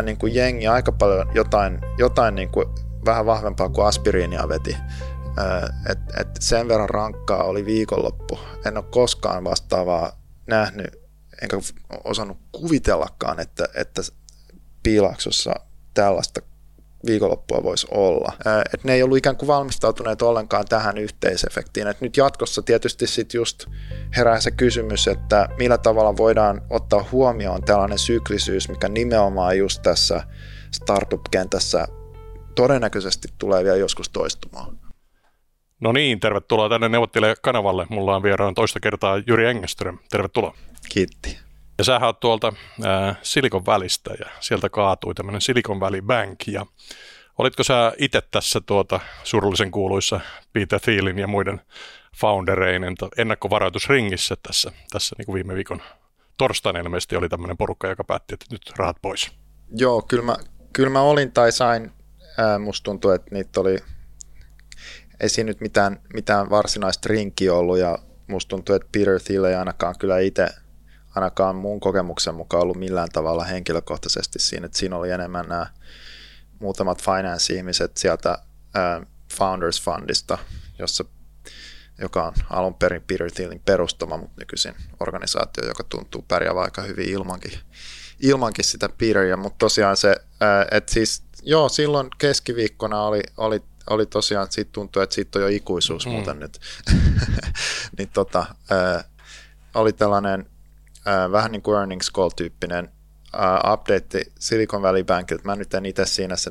niin kuin jengi aika paljon jotain niin kuin vähän vahvempaa kuin aspiriinia veti. Et sen verran rankkaa oli viikonloppu. En ole koskaan vastaavaa nähnyt, enkä osannut kuvitellakaan, että Piilaaksossa tällaista viikonloppua voisi olla. Et ne ei ollut ikään kuin valmistautuneet ollenkaan tähän yhteisefektiin. Et nyt jatkossa tietysti sit just herää se kysymys, että millä tavalla voidaan ottaa huomioon tällainen syklisyys, mikä nimenomaan just tässä startup-kentässä todennäköisesti tulee vielä joskus toistumaan. No niin, tervetuloa tänne Neuvottelijakanavalle. Mulla on vieraan toista kertaa Jyri Engeström. Tervetuloa. Kiitti. Ja sähän oot tuolta Silicon Valleystä ja sieltä kaatui tämmöinen Silicon Valley Bank. Ja olitko sä itse tässä surullisen kuuluissa Peter Thielin ja muiden foundereinen ennakkovaroitusringissä tässä niin kuin viime viikon torstaina ilmeisesti oli tämmöinen porukka, joka päätti, että nyt rahat pois? Joo, kyllä mä olin tai sain. Musta tuntuu, että niitä oli, ei siinä nyt mitään varsinaista rinkiä ollut ja musta tuntuu, että Peter Thiel ei ainakaan kyllä itse ainakaan mun kokemuksen mukaan ollut millään tavalla henkilökohtaisesti siinä, että siinä oli enemmän nämä muutamat finance-ihmiset sieltä Founders Fundista, joka on alun perin Peter Thielin perustama, mutta nykyisin organisaatio, joka tuntuu pärjäävän aika hyvin ilmankin sitä Peteria, mutta tosiaan se, että siis joo, silloin keskiviikkona oli tosiaan, siitä tuntuu, että siitä on jo ikuisuus muuten nyt, niin oli tällainen vähän niin kuin earnings call-tyyppinen update Silicon Valley Bankilta. Mä nyt en itse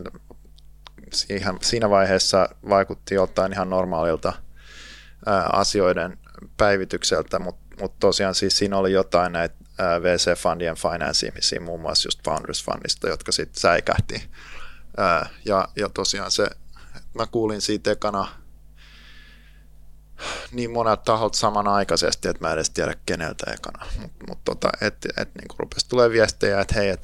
siinä vaiheessa vaikutti joltain ihan normaalilta asioiden päivitykseltä, mutta tosiaan siis siinä oli jotain näitä VC-fundien finance-ihmisiä, muun muassa just Founders Fundista, jotka sitten säikähti. Ja tosiaan se, mä kuulin siitä ekana niin monelta taholta samanaikaisesti, että mä en edes tiedä keneltä ekana, mutta niin rupesi tulee viestejä, että hei,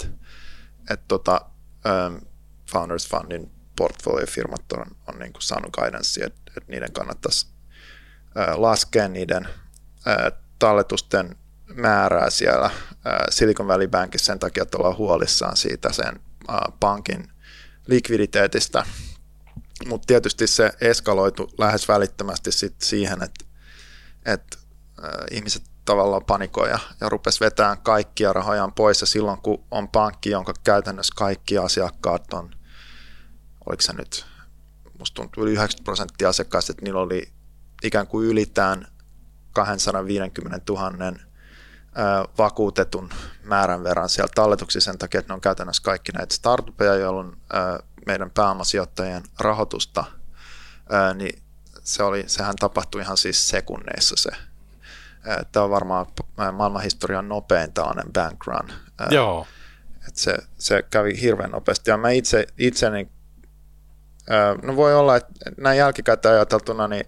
Founders Fundin portfoliofirmat on niin kuin saanut guidance, että niiden kannattaisi laskea niiden talletusten määrää siellä Silicon Valley Bankissa sen takia, että ollaan huolissaan siitä sen pankin likviditeetistä. Mutta tietysti se eskaloitu lähes välittömästi siihen, että ihmiset tavallaan panikoi ja rupesi vetämään kaikkia rahojaan pois. Ja silloin kun on pankki, jonka käytännössä kaikki asiakkaat on, oliko se nyt, musta tuntuu yli 90% asiakkaista, että niillä oli ikään kuin ylitään 250 000 vakuutetun määrän verran siellä talletuksissa sen takia, että ne on käytännössä kaikki näitä startupeja, jolloin meidän pääomasijoittajien rahoitusta, niin sehän tapahtui ihan siis sekunneissa se. Tämä on varmaan maailmanhistorian nopein tällainen bank run. Joo. Että se kävi hirveän nopeasti. Ja mä itse niin, no voi olla, että näin jälkikäteen ajateltuna, niin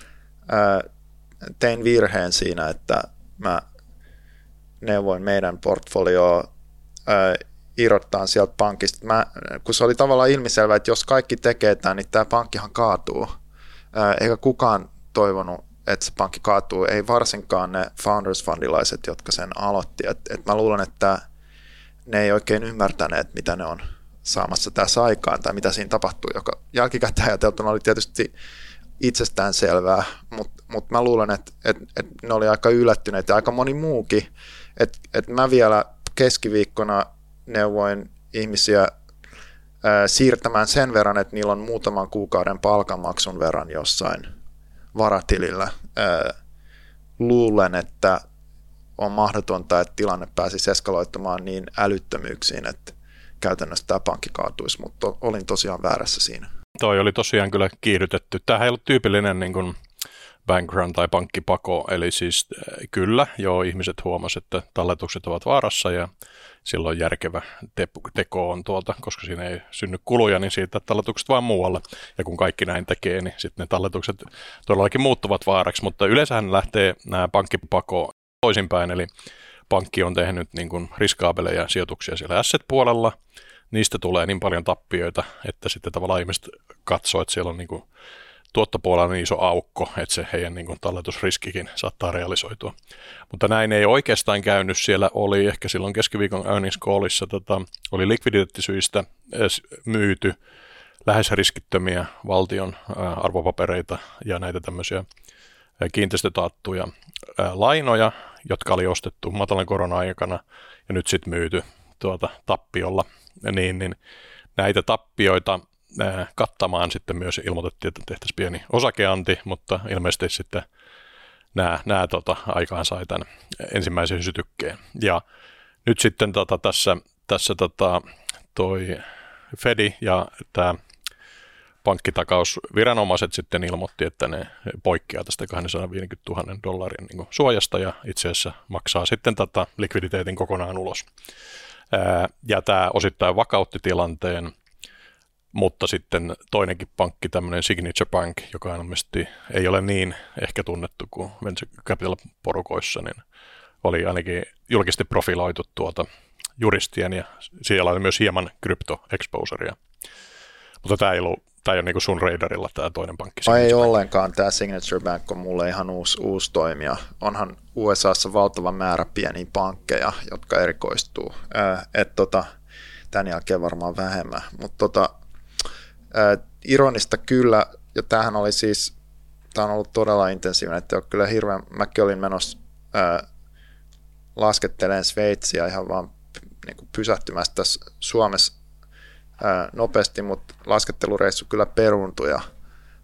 tein virheen siinä, että mä neuvoin meidän portfolioa irrottaa sieltä pankista. Kun se oli tavallaan ilmiselvä, että jos kaikki tekee tämän, niin tämä pankkihan kaatuu. Eikä kukaan toivonut, että se pankki kaatuu. Ei varsinkaan ne Founders Fundilaiset, jotka sen aloitti. Et mä luulen, että ne ei oikein ymmärtäneet, mitä ne on saamassa tässä aikaan tai mitä siinä tapahtuu, joka jälkikäteen ajateltuna oli tietysti itsestään selvää, mutta mä luulen, että ne oli aika yllättyneitä ja aika moni muukin. Että mä vielä keskiviikkona neuvoin ihmisiä siirtämään sen verran, että niillä on muutaman kuukauden palkanmaksun verran jossain varatilillä. Luulen, että on mahdotonta, että tilanne pääsisi eskaloitumaan niin älyttömyyksiin, että käytännössä tämä pankki kaatuisi, mutta olin tosiaan väärässä siinä. Toi oli tosiaan kyllä kiihdytetty. Tämähän ei ollut tyypillinen niin kuin bank run tai pankkipako, eli siis kyllä, joo, ihmiset huomasivat, että talletukset ovat vaarassa ja silloin järkevä teko on koska siinä ei synny kuluja, niin siitä talletukset vaan muualle. Ja kun kaikki näin tekee, niin sitten ne talletukset todellakin muuttuvat vaaraksi, mutta yleensähän lähtee nämä pankkipako toisinpäin, eli pankki on tehnyt niin kuin riskaabeleja sijoituksia siellä asset-puolella, niistä tulee niin paljon tappioita, että sitten tavallaan ihmiset katsoo, että siellä on niin kuin tuottopuolella niin iso aukko, että se heidän niin kuin talletusriskikin saattaa realisoitua. Mutta näin ei oikeastaan käynyt. Siellä oli ehkä silloin keskiviikon earnings callissa, oli likviditeettisyistä myyty lähes riskittömiä valtion arvopapereita ja näitä tämmöisiä kiinteistötaattuja lainoja, jotka oli ostettu matalan korona-aikana ja nyt sitten myyty tappiolla, niin näitä tappioita kattamaan sitten myös ilmoitettiin, että tehtäisiin pieni osakeanti, mutta ilmeisesti sitten nämä aikaan sai tämän ensimmäisen sytykkeen. Ja nyt sitten tässä toi Fedi ja tämä pankkitakausviranomaiset sitten ilmoitti, että ne poikkeaa tästä $250,000 niin suojasta ja itse asiassa maksaa sitten likviditeetin kokonaan ulos. Ja tämä osittain vakautti tilanteen, mutta sitten toinenkin pankki, tämmöinen Signature Bank, joka ilmeisesti ei ole niin ehkä tunnettu kuin Venture Capital-porukoissa, niin oli ainakin julkisesti profiloitu juristien ja siellä oli myös hieman krypto-exposurea. Mutta tämä ei ole niin kuin sun radarilla tämä toinen pankki. Ei ollenkaan. Tämä Signature Bank on mulle ihan uusi toimija. Onhan USAssa valtava määrä pieniä pankkeja, jotka erikoistuu. Tämän jälkeen varmaan vähemmän. Mutta ironista kyllä, ja tämähän oli siis, tämä on ollut todella intensiivinen, että kyllä hirveän, mäkin olin menossa laskettelemaan Sveitsiä ihan vaan niin kuin pysähtymässä tässä Suomessa nopeasti, mutta laskettelureissu kyllä peruuntui ja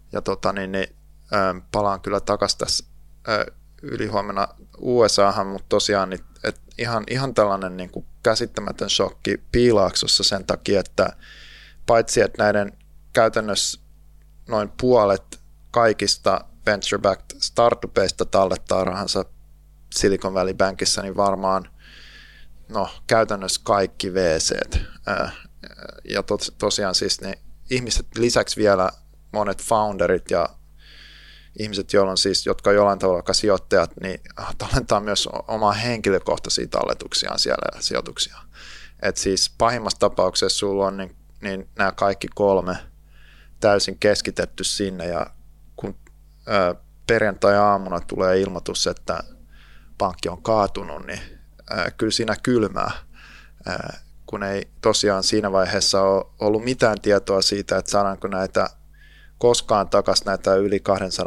palaan kyllä takaisin tässä ylihuomenna USAhan, mutta tosiaan että ihan tällainen niin kuin käsittämätön shokki Piilaaksossa sen takia, että paitsi että näiden käytännössä noin puolet kaikista venture-backed startupeista tallettaa rahansa Silicon Valley Bankissa, niin varmaan käytännössä kaikki VC:t. Ja tosiaan siis ne ihmiset, lisäksi vielä monet founderit ja ihmiset, jotka jollain tavalla sijoittajat, niin tallentaa myös omaa henkilökohtaisia talletuksiaan siellä sijoituksia. Et siis pahimmassa tapauksessa sulla on niin nämä kaikki kolme täysin keskitetty sinne, ja kun perjantai-aamuna tulee ilmoitus, että pankki on kaatunut, niin kyllä siinä kylmää, kun ei tosiaan siinä vaiheessa ole ollut mitään tietoa siitä, että saadaanko näitä koskaan takaisin näitä yli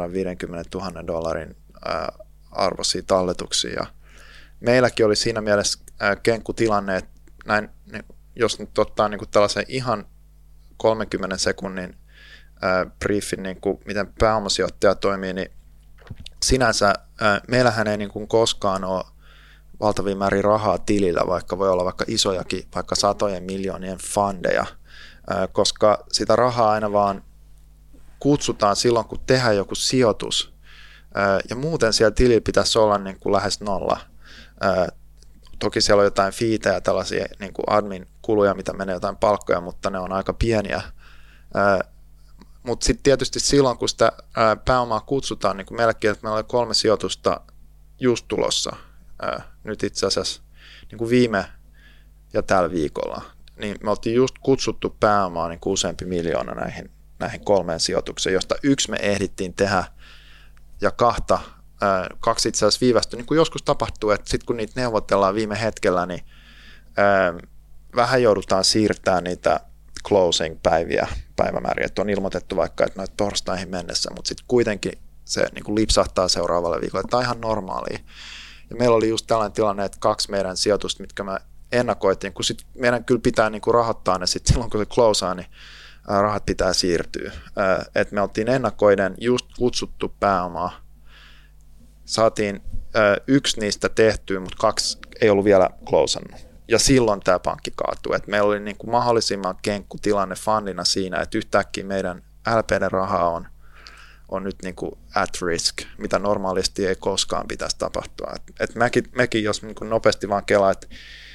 $250,000 arvoisia talletuksia. Ja meilläkin oli siinä mielessä kenkkutilanne, että näin, jos nyt ottaa niin kuin tällaisen ihan 30 sekunnin briefin, niin kuin miten pääomasijoittaja toimii, niin sinänsä meillähän ei niin kuin koskaan ole valtavia määriä rahaa tilillä, vaikka voi olla vaikka isojakin, vaikka satojen miljoonien fundeja, koska sitä rahaa aina vaan kutsutaan silloin, kun tehdään joku sijoitus, ja muuten siellä tilillä pitäisi olla niin kuin lähes nolla. Toki siellä on jotain fiitä ja tällaisia niin kuin admin-kuluja, mitä menee jotain palkkoja, mutta ne on aika pieniä. Mutta sitten tietysti silloin, kun sitä pääomaa kutsutaan, niin kuin meilläkin, että meillä oli 3 sijoitusta just tulossa, nyt itse asiassa niin kuin viime ja tällä viikolla, niin me oltiin just kutsuttu pääomaa niin kuin useampi miljoona näihin 3 sijoitukseen, josta 1 me ehdittiin tehdä ja 2 itse asiassa viivästyi, niin kuin joskus tapahtuu, että sitten kun niitä neuvotellaan viime hetkellä, niin vähän joudutaan siirtämään niitä closing-päivämääriä, että on ilmoitettu vaikka, että noita torstaihin mennessä, mutta sitten kuitenkin se niin kuin lipsahtaa seuraavalle viikolle. Tämä on ihan normaalia. Ja meillä oli just tällainen tilanne, että 2 meidän sijoitusta, mitkä me ennakoitiin, kun sit meidän kyllä pitää niin kuin rahoittaa ne sitten silloin, kun se closeaa, niin rahat pitää siirtyä. Et me oltiin ennakoiden just kutsuttu pääomaa. Saatiin 1 niistä tehtyä, mutta 2 ei ollut vielä closannut. Ja silloin tämä pankki kaatui. Et meillä oli niin kuin mahdollisimman kenkkutilanne fundina siinä, että yhtäkkiä meidän LP:n rahaa on nyt niin kuin at risk, mitä normaalisti ei koskaan pitäisi tapahtua. Et mekin jos niin kuin nopeasti vaan kelaa, että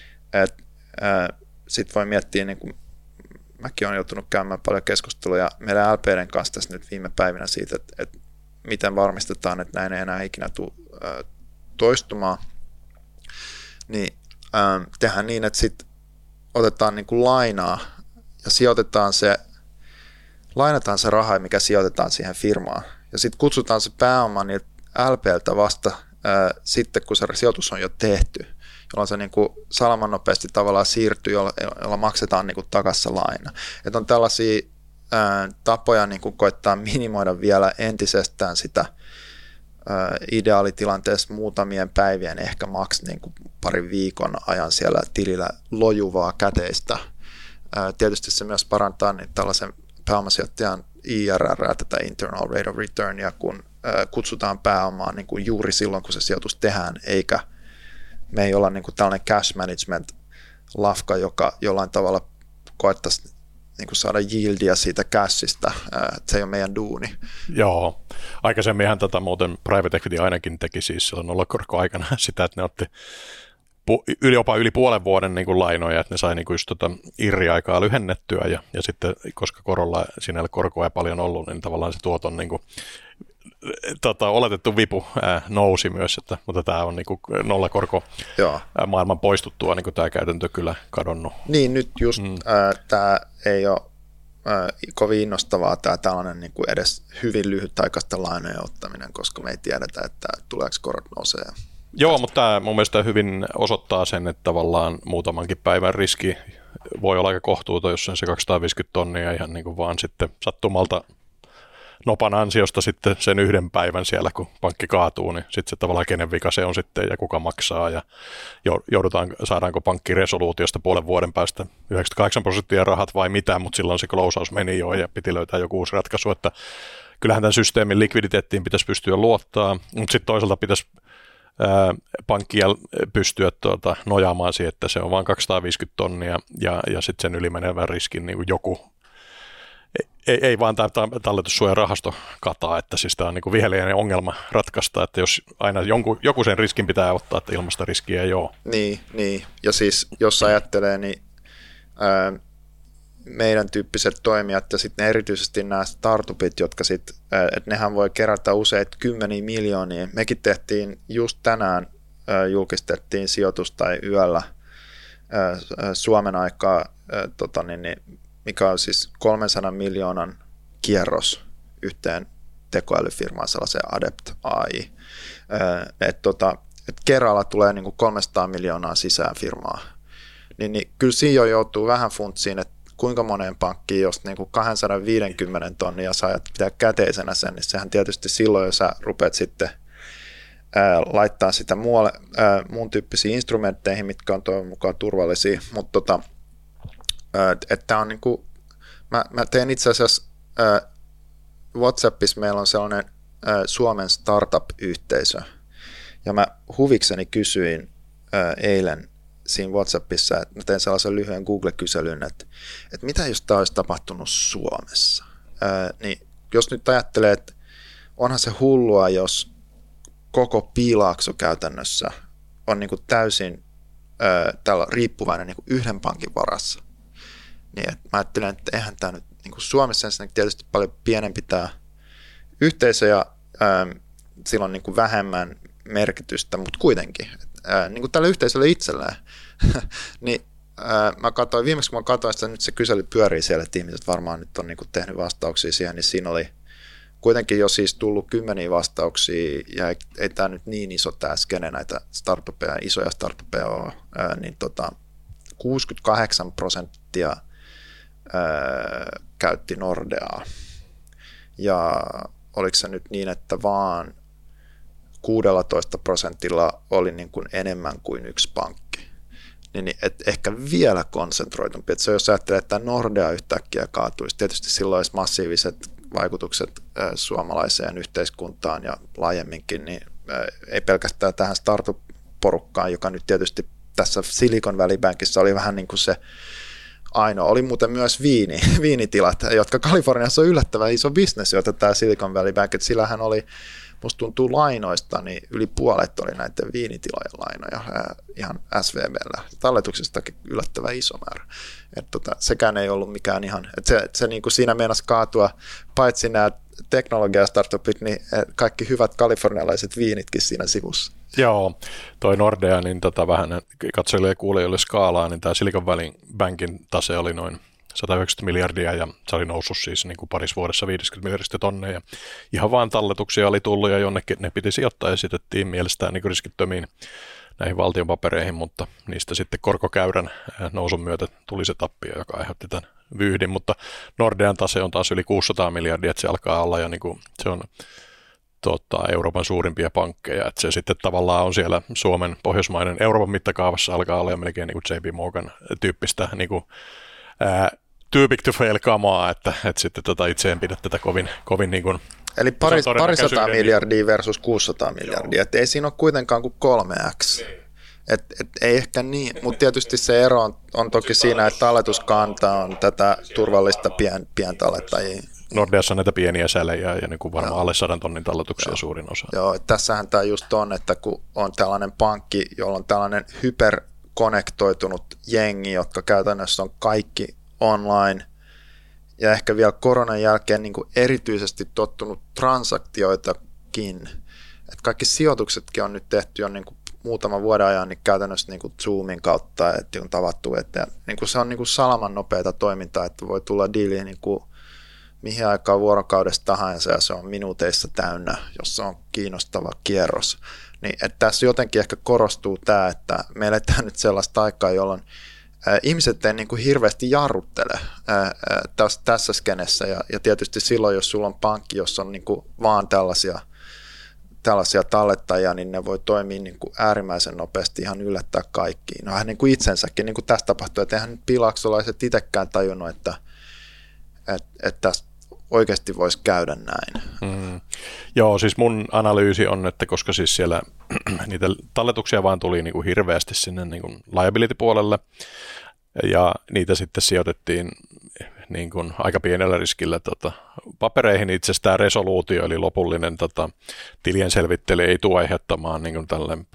sitten voi miettiä, niin kuin, mäkin olen joutunut käymään paljon keskusteluja meidän LP:n kanssa tässä nyt viime päivinä siitä, että miten varmistetaan, että näin ei enää ikinä tule toistumaan, niin tehdään niin, että sitten otetaan niin kuin lainaa ja sijoitetaan se lainataan se raha, mikä sijoitetaan siihen firmaan. Ja sitten kutsutaan se pääoma niiltä LPltä vasta sitten, kun se sijoitus on jo tehty, jolloin se niin kuin salamannopeasti tavallaan siirtyy, jolla maksetaan niin kuin takaisin se laina. Että on tällaisia tapoja niin kuin koittaa minimoida vielä entisestään sitä ideaalitilanteessa muutamien päivien, ehkä maks niin kuin parin viikon ajan siellä tilillä lojuvaa käteistä. Tietysti se myös parantaa niin tällaisen pääomasijoittajan IRR, tätä Internal Rate of Returnia, kun kutsutaan pääomaan niin kuin juuri silloin, kun se sijoitus tehdään, eikä me ei olla niin kuin tällainen cash management lafka, joka jollain tavalla koettaisi niin kuin saada yieldia siitä cashista, että se ei ole meidän duuni. Joo, aikaisemminhan muuten private equity ainakin teki siis silloin nollakorko-aikana sitä, että ne otti jopa yli puolen vuoden niin kuin lainoja, että ne sai niin kuin just IRRI-aikaa lyhennettyä ja sitten, koska korolla siinä ei ole korkoa paljon ollut, niin tavallaan se tuoton niin kuin, oletettu vipu nousi myös, mutta tämä on niin kuin nollakorko maailman poistuttua, niin kuin tämä käytäntö kyllä kadonnut. Niin, nyt just tämä ei ole kovin innostavaa tämä tällainen niin kuin edes hyvin lyhytaikaista lainojen ottaminen, koska me ei tiedetä, että tuleeko korot nousee. Joo, mutta tämä mun mielestä hyvin osoittaa sen, että tavallaan muutamankin päivän riski voi olla aika kohtuuton, jos on se 250 tonnia ihan niin kuin vaan sitten sattumalta nopan ansiosta sitten sen yhden päivän siellä, kun pankki kaatuu, niin sitten se tavallaan kenen vika se on sitten ja kuka maksaa ja saadaanko pankki resoluutiosta puolen vuoden päästä 98% rahat vai mitä, mutta silloin se closeaus meni jo ja piti löytää joku uusi ratkaisu, että kyllähän tämän systeemin likviditeettiin pitäisi pystyä luottaa, mutta sitten toisaalta pitäisi pankkia pystyä nojaamaan siihen, että se on vain 250 tonnia ja sitten sen ylimenevän riskin niin kuin joku ei vaan tämä talletussuojarahasto kataa, että siis tämä on niin viheliäinen ongelma ratkaista, että jos aina joku sen riskin pitää ottaa, että ilmasta riskiä ei ole. Niin. Ja siis jos ajattelee, niin meidän tyyppiset toimijat ja sitten erityisesti nämä startupit, jotka sitten, että nehän voi kerätä useita kymmeniä miljoonia. Mekin tehtiin just tänään, julkistettiin sijoitus tai yöllä Suomen aikaa, mikä on siis 300 miljoonan kierros yhteen tekoälyfirmaan, sellaiseen Adept AI. Että kerralla tulee niin kuin 300 miljoonaa sisään firmaa. Niin kyllä siinä jo joutuu vähän funtsiin, että kuinka moneen pankkiin, jos niin kuin 250 tonnia saat pitää käteisenä sen, niin sehän tietysti silloin, jos sä rupeat sitten laittaa sitä muun tyyppisiin instrumentteihin, mitkä on toivon mukaan turvallisia, mutta että on niin kuin, mä teen itse asiassa WhatsAppissa meillä on sellainen Suomen startup-yhteisö, ja mä huvikseni kysyin eilen siinä WhatsAppissa, että mä tein sellaisen lyhyen Google-kyselyn, että mitä jos tämä olisi tapahtunut Suomessa? Niin jos nyt ajattelee, että onhan se hullua, jos koko Piilaakso käytännössä on niin kuin täysin tällä riippuvainen niin kuin yhden pankin varassa, niin että mä ajattelen, että eihän tämä nyt niin kuin Suomessa ensinnäkin tietysti paljon pienempi tämä yhteisö ja sillä on niin kuin vähemmän merkitystä, mutta kuitenkin niin kuin tälle yhteisölle itselleen. Niin mä katsoin, viimeksi kun mä katsoin sitä, nyt se kysely pyörii siellä, että ihmiset varmaan nyt on niin kuin tehnyt vastauksia siihen, niin siinä oli kuitenkin jo siis tullut 10 vastauksia, ja ei tämä nyt niin iso tämä skene näitä startupeja, isoja startupeja ole, niin 68% käytti Nordeaa. Ja oliko se nyt niin, että vaan 16% oli niin kuin enemmän kuin yksi pankki. Niin, et ehkä vielä konsentroitumpi. Että se, jos ajattelee, että Nordea yhtäkkiä kaatuisi, tietysti silloin olisi massiiviset vaikutukset suomalaiseen yhteiskuntaan ja laajemminkin, niin ei pelkästään tähän startup-porukkaan, joka nyt tietysti tässä Silicon Valley Bankissa oli vähän niin kuin se ainoa. Oli muuten myös viinitilat, jotka Kaliforniassa on yllättävän iso bisnes, jota tämä Silicon Valley Bank, että sillähän oli, musta tuntuu lainoista, niin yli puolet oli näiden viinitilojen lainoja ihan SVB:llä. Talletuksistakin yllättävän iso määrä. Sekään ei ollut mikään ihan, että se niin kuin siinä meinasi kaatua, paitsi nämä teknologia-startupit, niin kaikki hyvät kalifornialaiset viinitkin siinä sivussa. Joo, toi Nordea, niin vähän katsojille ja kuulijoille skaalaa, niin tämä Silicon Valley Bankin tase oli noin 190 miljardia ja se oli noussut siis niin kuin parissa vuodessa 50 miljardista tonneja. Ja ihan vaan talletuksia oli tullut ja jonnekin ne piti sijoittaa ja esitettiin mielestään niin kuin riskittömiin näihin valtionpapereihin, mutta niistä sitten korkokäyrän nousun myötä tuli se tappio, joka aiheutti tämän vyyhdin, mutta Nordean tase on taas yli 600 miljardia, että se alkaa olla jo niin kuin, se on Euroopan suurimpia pankkeja, että se sitten tavallaan on siellä Suomen, Pohjoismaiden, Euroopan mittakaavassa alkaa olla melkein niin kuin JP Morgan tyyppistä niin kuin, too big to fail kamaa, että sitten itse en pidä tätä kovin niin kuin, eli parisataa miljardia versus 600 miljardia, että ei siinä ole kuitenkaan kuin 3x. Et ei ehkä niin, mutta tietysti se ero on toki siinä, että talletuskanta on tätä turvallista pientallettajia. Nordeassa on näitä pieniä sälejä ja niin kuin varmaan alle 100 tonnin talletuksia suurin osa. Joo, että tässähän tämä just on, että kun on tällainen pankki, jolla on tällainen hyperkonnektoitunut jengi, jotka käytännössä on kaikki online, ja ehkä vielä koronan jälkeen niin kuin erityisesti tottunut transaktioitakin. Että kaikki sijoituksetkin on nyt tehty jo niin kuin muutaman vuoden ajan niin käytännössä niin kuin Zoomin kautta, että on tavattu, että niin kuin se on niin kuin salaman nopeata toimintaa, että voi tulla diiliin niin kuin mihin aikaan vuorokaudesta tahansa ja se on minuuteissa täynnä, jos se on kiinnostava kierros. Niin, että tässä jotenkin ehkä korostuu tämä, että me eletään nyt sellaista aikaa, jolloin ihmiset ei niin kuin hirveästi jarruttele tässä skenessä ja tietysti silloin, jos sulla on pankki, jossa on niin kuin vaan tällaisia tallettajia, niin ne voi toimia niin kuin äärimmäisen nopeasti ihan yllättää kaikkiin. No hän niin kuin itsensäkin, niin kuin tässä tapahtuu, että eihän nyt pilaksolaiset itsekään tajunnut, että tässä oikeasti voisi käydä näin. Joo, siis mun analyysi on, että koska siis siellä niitä talletuksia vaan tuli niin kuin hirveästi sinne niin kuin liability-puolelle ja niitä sitten sijoitettiin niin kuin aika pienellä riskillä papereihin. Itse asiassa tämä resoluutio, eli lopullinen tilien selvittely ei tule aiheuttamaan niin kuin tällainen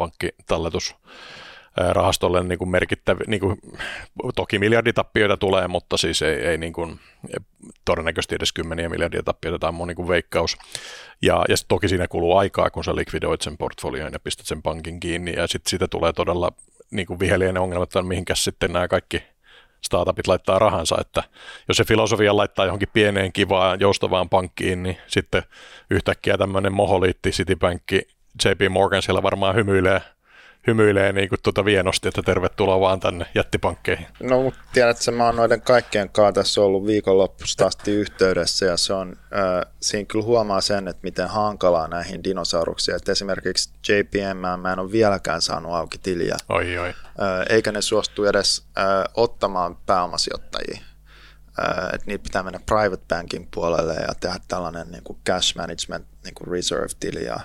pankkitalletusrahastolle niin kuin merkittäviä, niin kuin, toki miljarditappioita tulee, mutta siis ei niin kuin, todennäköisesti edes kymmeniä miljardia tappioita, tämä on mun niin kuin veikkaus. Ja toki siinä kuluu aikaa, kun sä likvidoit sen portfolioon ja pistät sen pankin kiinni, ja sitten siitä tulee todella niin kuin viheliäinen ongelma, että mihinkäs sitten nämä kaikki startupit laittaa rahansa, että jos se filosofia laittaa johonkin pieneen kivaan joustavaan pankkiin, niin sitten yhtäkkiä tämmöinen moholiitti, Citibank, JP Morgan siellä varmaan hymyilee niin kuin vienosti, että tervetuloa vaan tänne jättipankkeihin. No, mutta tiedätkö, mä oon noiden kaikkien kanssa tässä ollut viikonloppusta asti yhteydessä, ja se on, siinä kyllä huomaa sen, että miten hankalaa näihin dinosauruksiin, että esimerkiksi JPM, mä en ole vieläkään saanut auki tiliä, eikä ne suostu edes ottamaan pääomasijoittajia. Että niitä pitää mennä private banking puolelle ja tehdä tällainen niin kuin cash management, niin kuin reserve-tili, ja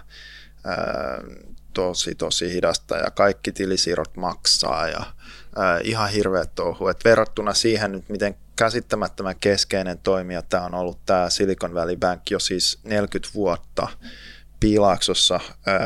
tosi hidasta ja kaikki tilisiirrot maksaa ja ihan hirveä touhu. Et verrattuna siihen nyt, miten käsittämättömän keskeinen toimija tämä on ollut tämä Silicon Valley Bank jo siis 40 vuotta Piilaaksossa.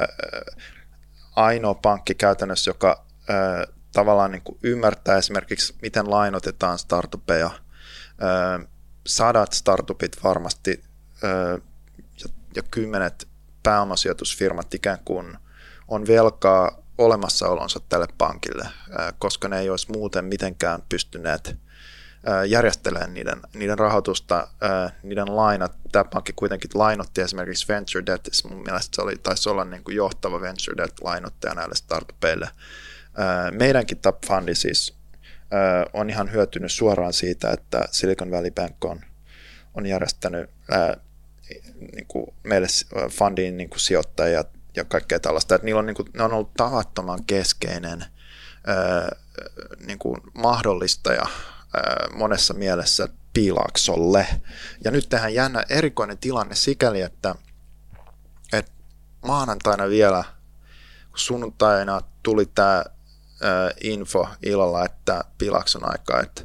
Ainoa pankki käytännössä, joka tavallaan niin kuin ymmärtää esimerkiksi, miten lainotetaan startupeja. Sadat startupit varmasti ja 10 pääomasijoitusfirmat ikään kuin on velkaa olemassaolonsa tälle pankille, koska ne ei olisi muuten mitenkään pystyneet järjestelemään niiden rahoitusta, niiden lainat. Tämä pankki kuitenkin lainotti esimerkiksi venture debt, mun mielestä se taisi olla niin kuin johtava venture debt-lainottaja näille startupeille. Meidänkin Top Fundi siis on ihan hyötynyt suoraan siitä, että Silicon Valley Bank on järjestänyt niin kuin meille fundiin niin kuin sijoittajia ja kaikkea tällaista, että ne on ollut tavattoman keskeinen niin kuin mahdollistaja monessa mielessä Piilaaksolle. Ja nyt tehdään jännä erikoinen tilanne sikäli, että maanantaina vielä, kun sunnuntaina tuli tämä info illalla, että Piilaakson aikaa, että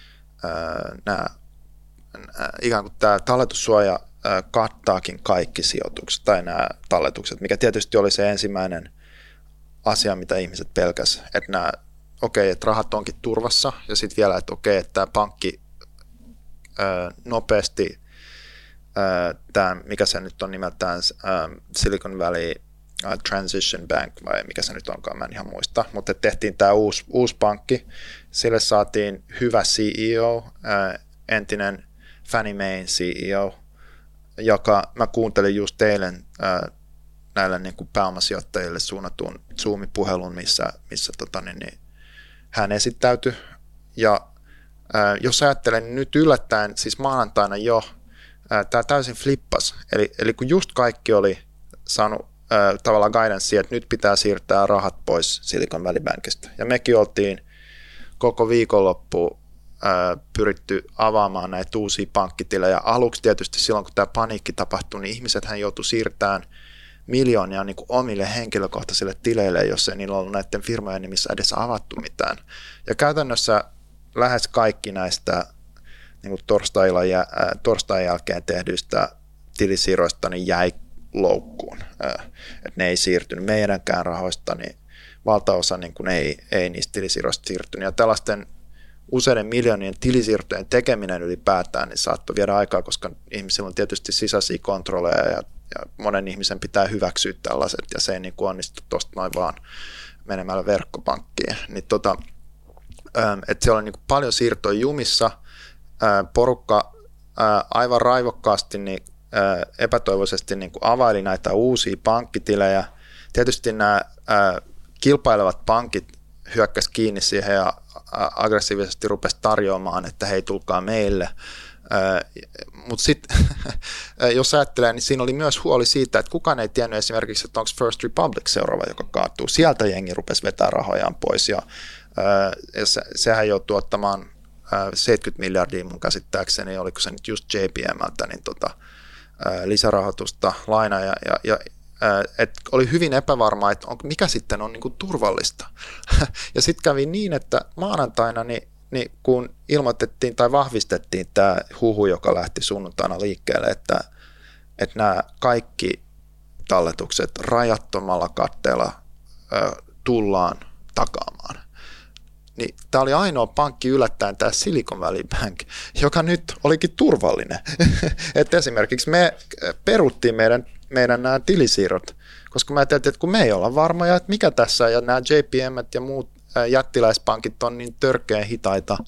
ikään kuin tämä talletussuoja kattaakin kaikki sijoitukset tai nämä talletukset, mikä tietysti oli se ensimmäinen asia, mitä ihmiset pelkäs, että että rahat onkin turvassa ja sitten vielä, että että tämä pankki nopeasti, tämä, mikä se nyt on nimeltään Silicon Valley Transition Bank vai mikä se nyt onkaan, mä en ihan muista, mutta tehtiin tämä uusi pankki, sille saatiin hyvä CEO, entinen Fannie Maein CEO, joka mä kuuntelin just eilen näille niin kuin pääomasijoittajille suunnatun Zoom-puhelun, missä hän esittäytyi. Ja jos ajattelen niin nyt yllättäen, siis maanantaina jo, tämä täysin flippas. Eli kun just kaikki oli saanut tavallaan guidancea, että nyt pitää siirtää rahat pois Silicon Valley Bankista. Ja mekin oltiin koko viikonloppu pyritty avaamaan näitä uusia pankkitilejä. Aluksi tietysti silloin, kun tämä paniikki tapahtui, niin ihmisethän joutui siirtämään miljoonia niin kuin omille henkilökohtaisille tileille, jos ei niillä ollut näiden firmojen nimissä edes avattu mitään. Ja käytännössä lähes kaikki näistä niin kuin torstain jälkeen tehdyistä tilisiirroista niin jäi loukkuun. Että ne ei siirtynyt meidänkään rahoista, niin valtaosa niin kuin ei niistä tilisiirroista siirtynyt. Ja tällaisten useiden miljoonien tilisiirtojen tekeminen ylipäätään niin saattoi viedä aikaa, koska ihmisillä on tietysti sisäisiä kontrolleja ja monen ihmisen pitää hyväksyä tällaiset, ja se ei niin kuin onnistu tuosta noin vaan menemällä verkkopankkiin. Niin että siellä on niin kuin paljon siirtoja jumissa, porukka aivan raivokkaasti niin epätoivoisesti niin kuin availi näitä uusia pankkitilejä. Tietysti nämä kilpailevat pankit hyökkäsi kiinni siihen ja aggressiivisesti rupesi tarjoamaan, että hei, tulkaa meille. Mutta sitten, jos ajattelee, niin siinä oli myös huoli siitä, että kukaan ei tiennyt esimerkiksi, että onko First Republic seuraava, joka kaatuu. Sieltä jengi rupesi vetää rahojaan pois, ja sehän joutui ottamaan 70 miljardia mun käsittääkseni, oliko se nyt just JPMltä, niin lisärahoitusta, laina, ja oli hyvin epävarmaa, että mikä sitten on niin kuin turvallista. Ja sitten kävi niin, että maanantaina, niin kun ilmoitettiin tai vahvistettiin tämä huhu, joka lähti sunnuntaina liikkeelle, että nämä kaikki talletukset rajattomalla katteella tullaan takaamaan. Niin tämä oli ainoa pankki yllättäen, tämä Silicon Valley Bank, joka nyt olikin turvallinen. Että esimerkiksi me peruttiin meidän nämä tilisiirrot, koska mä ajattelin, että kun me ei olla varmoja, että mikä tässä, ja nämä JPM ja muut jättiläispankit on niin törkeän hitaita,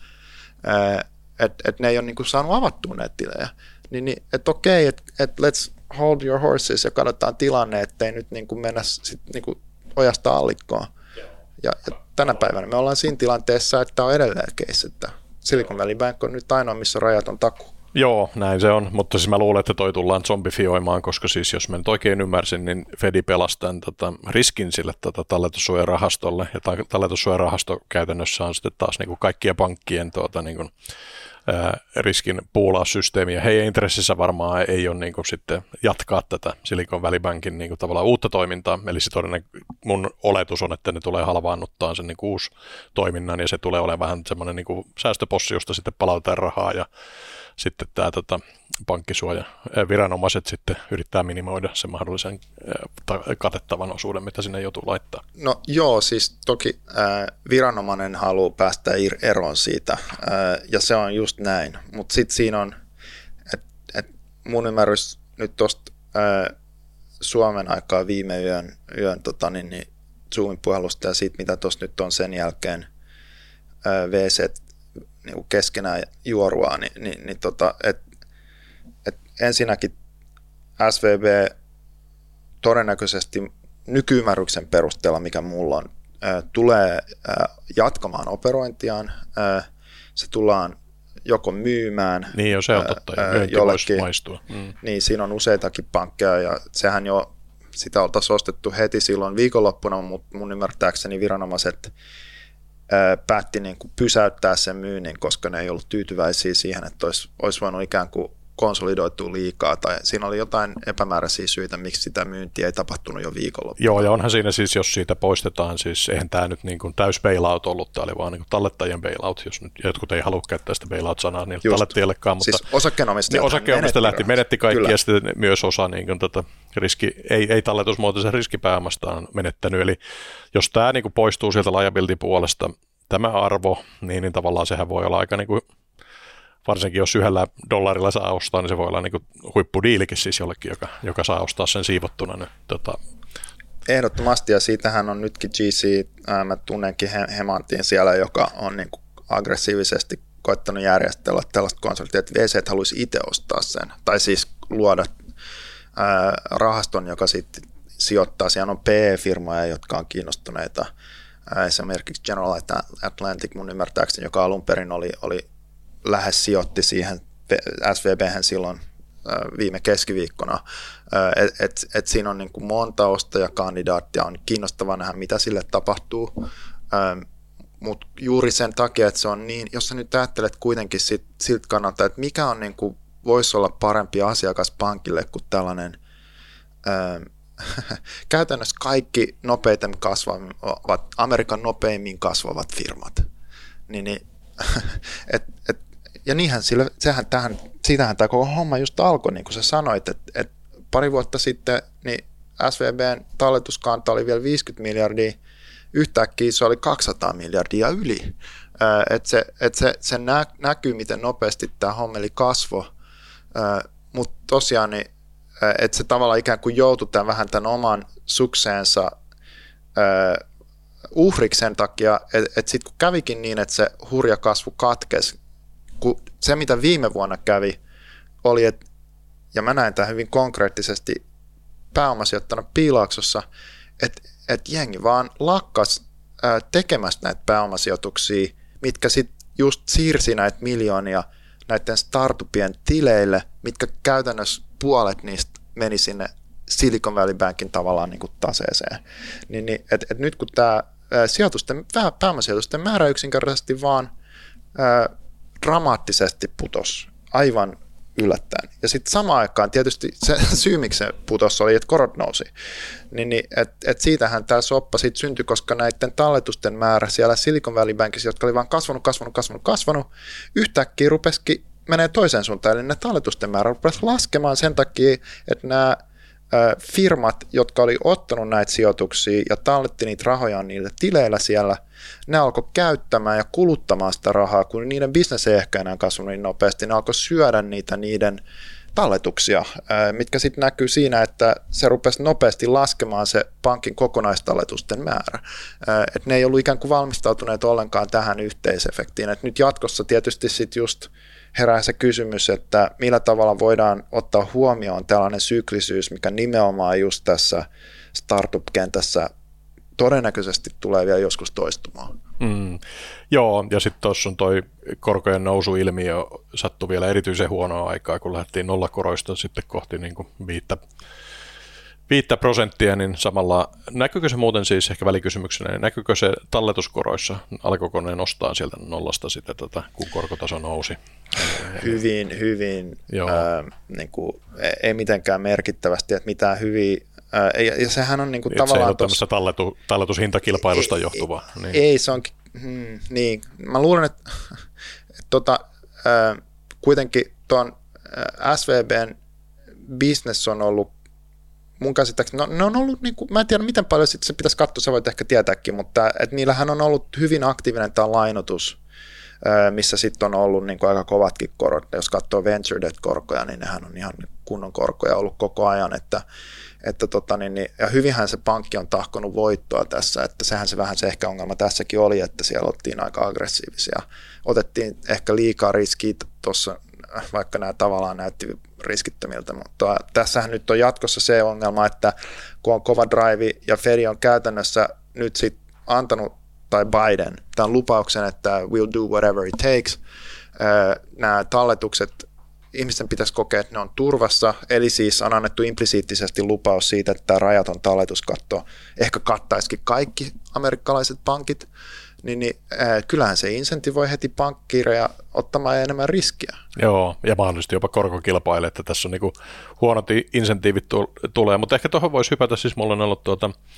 että ne ei ole niin kuin saanut avattua näitä tilejä. Niin, että okei, että let's hold your horses ja katsotaan tilanne, ettei nyt niin kuin mennä sit niin kuin ojasta allikkoon. Ja tänä päivänä me ollaan siinä tilanteessa, että on edelleen case, että Silicon Valley Bank on nyt ainoa, missä rajat on takuu. Joo, näin se on, mutta siis mä luulen, että toi tullaan zombifioimaan, koska siis jos mä nyt oikein ymmärsin, niin Fedi pelasi tämän riskin sille talletussuojarahastolle, ja talletussuojarahasto käytännössä on sitten taas niin kuin kaikkien pankkien niin kuin, riskin puulaussysteemiä. Heidän intressissä varmaan ei ole niin kuin sitten jatkaa tätä Silicon Valley Bankin niin kuin tavallaan uutta toimintaa, eli se mun oletus on, että ne tulee halvaannuttaa sen niin kuin uusi toiminnan, ja se tulee olemaan vähän semmoinen niin kuin säästöpossi, josta sitten palautetaan rahaa, ja sitten tämä pankkisuoja viranomaiset sitten yrittää minimoida sen mahdollisen katettavan osuuden, mitä sinne joutuu laittaa. No joo, siis toki viranomainen haluaa päästä eroon siitä, ja se on just näin, mutta sitten siinä on, että mun ymmärrys nyt tuosta Suomen aikaa viime yön Zoomin puhelusta ja siitä, mitä tuossa nyt on sen jälkeen VC niin keskenään juorua, että ensinnäkin SVB todennäköisesti nykyymmärryksen perusteella, mikä mulla on, tulee jatkamaan operointiaan. Se tullaan joko myymään niin jo, se on totta, jollekin, maistua. Niin, siinä on useitakin pankkeja, ja sehän jo sitä oltaisiin ostettu heti silloin viikonloppuna, mutta mun ymmärtääkseni viranomaiset päätti niin kuin pysäyttää sen myynnin, koska ne ei ollut tyytyväisiä siihen, että olisi voinut ikään kuin konsolidoitua liikaa, tai siinä oli jotain epämääräisiä syitä, miksi sitä myyntiä ei tapahtunut jo viikonloppuna. Joo, ja onhan siinä siis, jos siitä poistetaan, siis eihän tämä nyt niin kuin täys bailout ollut, tämä oli vaan niin kuin tallettajien bailout, jos nyt jotkut ei halua käyttää sitä bailout-sanaa niin tallettajillekaan, mutta siis osakkeenomistajat menetti kaikki, kyllä. Ja sitten myös osa niin kuin ei talletusmuotoisen riskipääomasta on menettänyt, eli jos tämä niin kuin poistuu sieltä liability-puolesta, tämä arvo, niin tavallaan sehän voi olla aika niin kuin varsinkin jos $1 saa ostaa, niin se voi olla niin kuin huippudiilikin siis jollekin, joka saa ostaa sen siivottuna. Niin, Ehdottomasti, ja siitähän on nytkin GC, mä tunnenkin Hemantin siellä, joka on niin kuin aggressiivisesti koettanut järjestellä tällaista konseptia, että VC haluaisi itse ostaa sen, tai siis luoda rahaston, joka sitten sijoittaa. Siellä on PE-firmoja, jotka on kiinnostuneita. Esimerkiksi General Atlantic, mun ymmärtääkseni, joka alun perin oli lähes sijoitti siihen SVB:hän silloin viime keskiviikkona, että siinä on niin kuin monta ostajakandidaattia, on kiinnostavaa nähdä, mitä sille tapahtuu, mutta juuri sen takia, että se on niin, jos sä nyt ajattelet kuitenkin siltä kannalta, että mikä on niin kuin, voisi olla parempi asiakas pankille kuin tällainen käytännössä kaikki nopeiten kasvavat, Amerikan nopeimmin kasvavat firmat, ja niinhän siitähän tämä koko homma just alkoi, niin kuin sä sanoit, että pari vuotta sitten niin SVB:n talletuskanta oli vielä 50 miljardia, yhtäkkiä se oli 200 miljardia yli. Se näkyy, miten nopeasti tämä hommeli kasvoi, mutta tosiaan niin, että se tavallaan ikään kuin joutui vähän oman sukseensa uhriksi sen takia, että sitten kun kävikin niin, että se hurja kasvu katkesi, kun se mitä viime vuonna kävi oli, ja mä näen tämän hyvin konkreettisesti pääomasijoittana Piilaaksossa, että jengi vaan lakkas tekemästä näitä pääomasijoituksia, mitkä sitten just siirsi näitä miljoonia näiden startupien tileille, mitkä käytännössä puolet niistä meni sinne Silicon Valley Bankin tavallaan niin kuin taseeseen. Et nyt kun tämä pääomasijoitusten määrä yksinkertaisesti vaan dramaattisesti putosi aivan yllättäen. Ja sitten samaan aikaan tietysti se syy, miksi se putosi, oli, että korot nousi. Et siitähän tämä soppa sitten syntyi, koska näiden talletusten määrä siellä Silicon Valley Bankissa, jotka oli vaan kasvanut, yhtäkkiä rupesikin menee toiseen suuntaan, eli ne talletusten määrä rupesi laskemaan sen takia, että nämä firmat, jotka oli ottanut näitä sijoituksia ja talletti niitä rahoja niillä tileillä siellä, ne alkoi käyttämään ja kuluttamaan sitä rahaa, kun niiden bisnes ei ehkä enää kasvanut niin nopeasti, ne alkoi syödä niiden talletuksia, mitkä sitten näkyy siinä, että se rupesi nopeasti laskemaan se pankin kokonaistalletusten määrä. Et ne ei ollut ikään kuin valmistautuneet ollenkaan tähän yhteisefektiin. Et nyt jatkossa tietysti sitten just herää se kysymys, että millä tavalla voidaan ottaa huomioon tällainen syklisyys, mikä nimenomaan just tässä startup-kentässä todennäköisesti tulee vielä joskus toistumaan. Joo, ja sitten tuossa on toi korkojen nousuilmiö sattui vielä erityisen huonoa aikaa, kun lähdettiin nollakoroista sitten kohti niin kuin 5%, niin samalla näkyykö se muuten siis, ehkä välikysymyksenä, niin näkyykö se talletuskoroissa, alkoiko ne nostaa sieltä nollasta sitten, kun korkotaso nousi? Hyvin, niin kuin, ei mitenkään merkittävästi, että mitään hyviä, ja sehän on niin kuin tavallaan... Se ei ole tämmöistä talletushintakilpailusta johtuvaa. Niin. Ei, se onkin, niin, mä luulen, että kuitenkin tuon SVBn business on ollut mun käsittääkseni, ne on ollut, niin kuin, mä en tiedä miten paljon sit se pitäisi katsoa, sä voit ehkä tietääkin, mutta et niillähän on ollut hyvin aktiivinen tämä lainotus, missä sitten on ollut niin kuin aika kovatkin korot. Jos katsoo venture debt-korkoja, niin nehän on ihan kunnon korkoja ollut koko ajan, ja hyvinhän se pankki on tahkonut voittoa tässä, että sehän se vähän se ehkä ongelma tässäkin oli, että siellä oltiin aika aggressiivisia. Otettiin ehkä liikaa riskiä tuossa, vaikka nämä tavallaan näytti riskittömiltä, mutta tässähän nyt on jatkossa se ongelma, että kun on kova drive ja Fed on käytännössä nyt sitten antanut, tai Biden, tämän lupauksen, että we'll do whatever it takes, nämä talletukset, ihmisten pitäisi kokea, että ne on turvassa, eli siis on annettu implisiittisesti lupaus siitä, että tämä rajaton talletuskatto ehkä kattaisikin kaikki amerikkalaiset pankit, niin kyllähän se insentivoi heti pankkiireja ottamaan enemmän riskiä. Joo, ja mahdollisesti jopa korkokilpaile, että tässä on niinku huonot insentiivit tulee, mutta ehkä tuohon voisi hypätä, siis mulla on ollut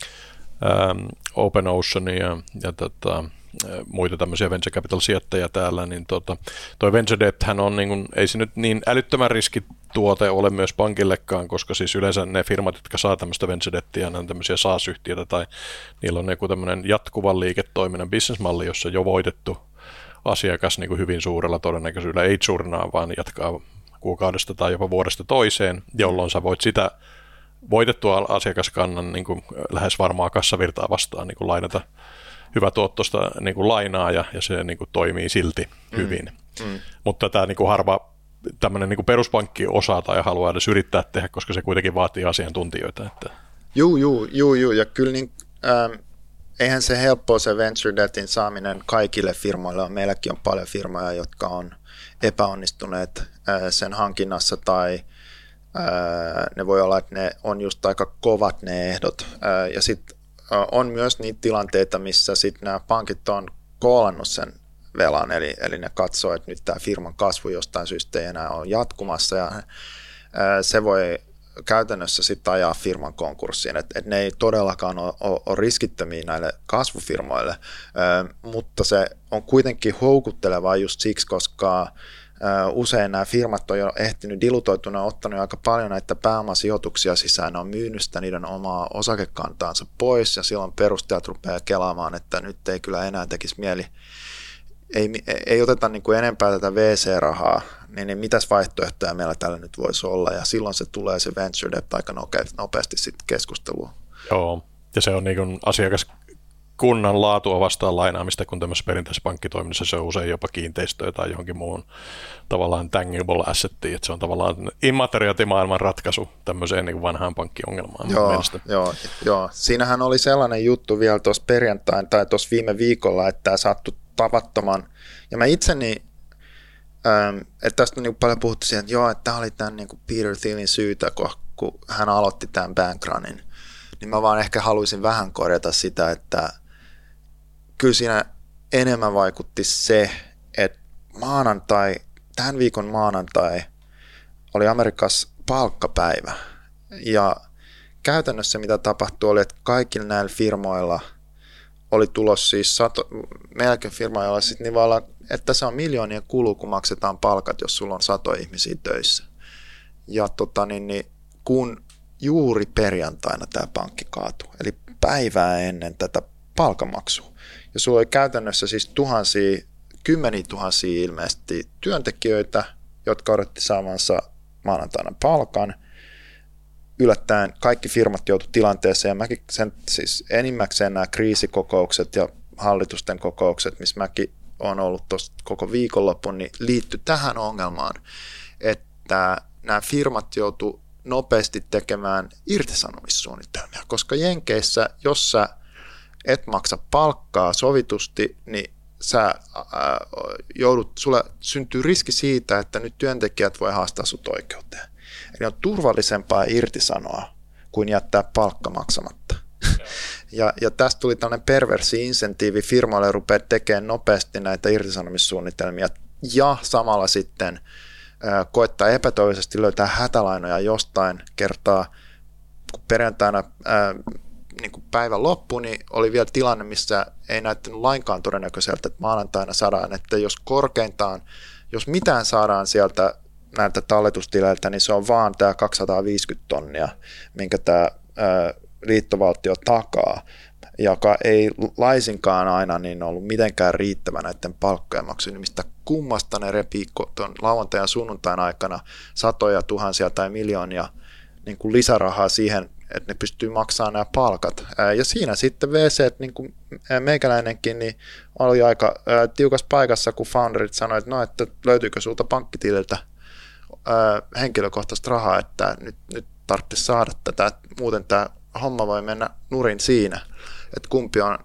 Open Oceania ja muita tämmöisiä venture capital-sijoittajia täällä, niin toi venture debthän on, niin ei se nyt niin älyttömän riskituote ole myös pankillekaan, koska siis yleensä ne firmat, jotka saa tämmöistä venture debtia, ne on tämmöisiä SaaS-yhtiöitä tai niillä on joku tämmöinen jatkuvan liiketoiminnan businessmalli, jossa jo voitettu asiakas niin kuin hyvin suurella todennäköisyydellä ei churnaa, vaan jatkaa kuukaudesta tai jopa vuodesta toiseen, jolloin sä voit sitä voitettua asiakaskannan niin kuin lähes varmaa kassavirtaa vastaan niin kuin lainata hyvätuottoista niin kuin lainaa ja se niin kuin toimii silti hyvin. Mutta tämä niin kuin harva tämmöinen niin kuin peruspankki osaa tai haluaa edes yrittää tehdä, koska se kuitenkin vaatii asiantuntijoita. Että. Juu, ja kyllä niin, eihän se helppoa se venture debtin saaminen kaikille firmoille. Meilläkin on paljon firmoja, jotka on epäonnistuneet sen hankinnassa tai ne voi olla, että ne on just aika kovat ne ehdot. Ja sitten on myös niitä tilanteita, missä sitten nämä pankit on koolannut sen velan, eli ne katsoo, että nyt tämä firman kasvu jostain syystä ei enää ole jatkumassa ja se voi käytännössä sitten ajaa firman konkurssiin, että ne ei todellakaan ole riskittömiä näille kasvufirmoille, mutta se on kuitenkin houkuttelevaa just siksi, koska usein nämä firmat on jo ehtinyt dilutoituna, ottanut aika paljon näitä pääomasijoituksia sisään, ne on myynyt sitä niiden omaa osakekantaansa pois ja silloin perustajat rupeaa kelaamaan, että nyt ei kyllä enää tekisi mieli, ei oteta niin kuin enempää tätä VC-rahaa, niin mitäs vaihtoehtoja meillä tällä nyt voisi olla, ja silloin se tulee se venture debt aika nopeasti sitten keskusteluun. Joo, ja se on niin kuin asiakaskunnan laatua vastaan lainaamista, kun tämmöisessä perinteisessä pankkitoiminnassa se on usein jopa kiinteistöä tai johonkin muuhun tavallaan tangible assettiin, että se on tavallaan immateriaatimaailman ratkaisu tämmöiseen niin kuin vanhaan pankkiongelmaan. Joo. Siinähän oli sellainen juttu vielä tuossa perjantain tai tuossa viime viikolla, että tämä sattui tavattoman, ja mä itseni, että tästä on niin paljon puhuttu siihen, että tämä oli tämän niin kuin Peter Thielin syytä, kun hän aloitti tämän bankrunin, niin mä vaan ehkä haluaisin vähän korjata sitä, että kyllä siinä enemmän vaikutti se, että tämän viikon maanantai oli Amerikassa palkkapäivä, ja käytännössä mitä tapahtui oli, että kaikilla näillä firmoilla oli tulos siis meilläkin firmoilla sitten niin vaan, että se on miljoonien kulu, kun maksetaan palkat, jos sulla on 100 ihmisiä töissä. Ja kun juuri perjantaina tämä pankki kaatui, eli päivää ennen tätä palkanmaksua, ja sulla oli käytännössä siis kymmeniä tuhansia ilmeisesti työntekijöitä, jotka odotti saavansa maanantaina palkan. Yllättäen kaikki firmat joutu tilanteeseen, ja mäkin siis enimmäkseen nämä kriisikokoukset ja hallitusten kokoukset, missä mäkin olen ollut tuossa koko viikonlopun, niin liittyi tähän ongelmaan, että nämä firmat joutu nopeasti tekemään irtisanomissuunnitelmia, koska Jenkeissä, jos sä et maksa palkkaa sovitusti, niin sulle syntyy riski siitä, että nyt työntekijät voi haastaa sut oikeuteen. Eli on turvallisempaa irtisanoa kuin jättää palkka maksamatta. Ja tästä tuli tällainen perversi insentiivi firmoille rupeaa tekemään nopeasti näitä irtisanomissuunnitelmia ja samalla sitten koettaa epätoivoisesti löytää hätälainoja jostain kertaa, kun perjantaina niin kuin päivän loppu, niin oli vielä tilanne, missä ei näyttänyt lainkaan todennäköiseltä, että maanantaina saadaan, että jos mitään saadaan sieltä näiltä talletustileiltä, niin se on vaan tämä 250 tonnia, minkä tämä liittovaltio takaa, joka ei laisinkaan aina niin ollut mitenkään riittävä näiden palkkojen maksuun, mistä kummasta ne repii tuon lauantain ja sunnuntain aikana satoja tuhansia tai miljoonia niin kuin lisärahaa siihen, että ne pystyy maksamaan nämä palkat. Ja siinä sitten VC, niin kuin meikäläinenkin, niin oli aika tiukassa paikassa, kun founderit sanoivat, että löytyykö sulta pankkitililtä henkilökohtaista rahaa, että nyt tarvitsisi saada tätä, muuten tämä homma voi mennä nurin siinä, että kumpi on,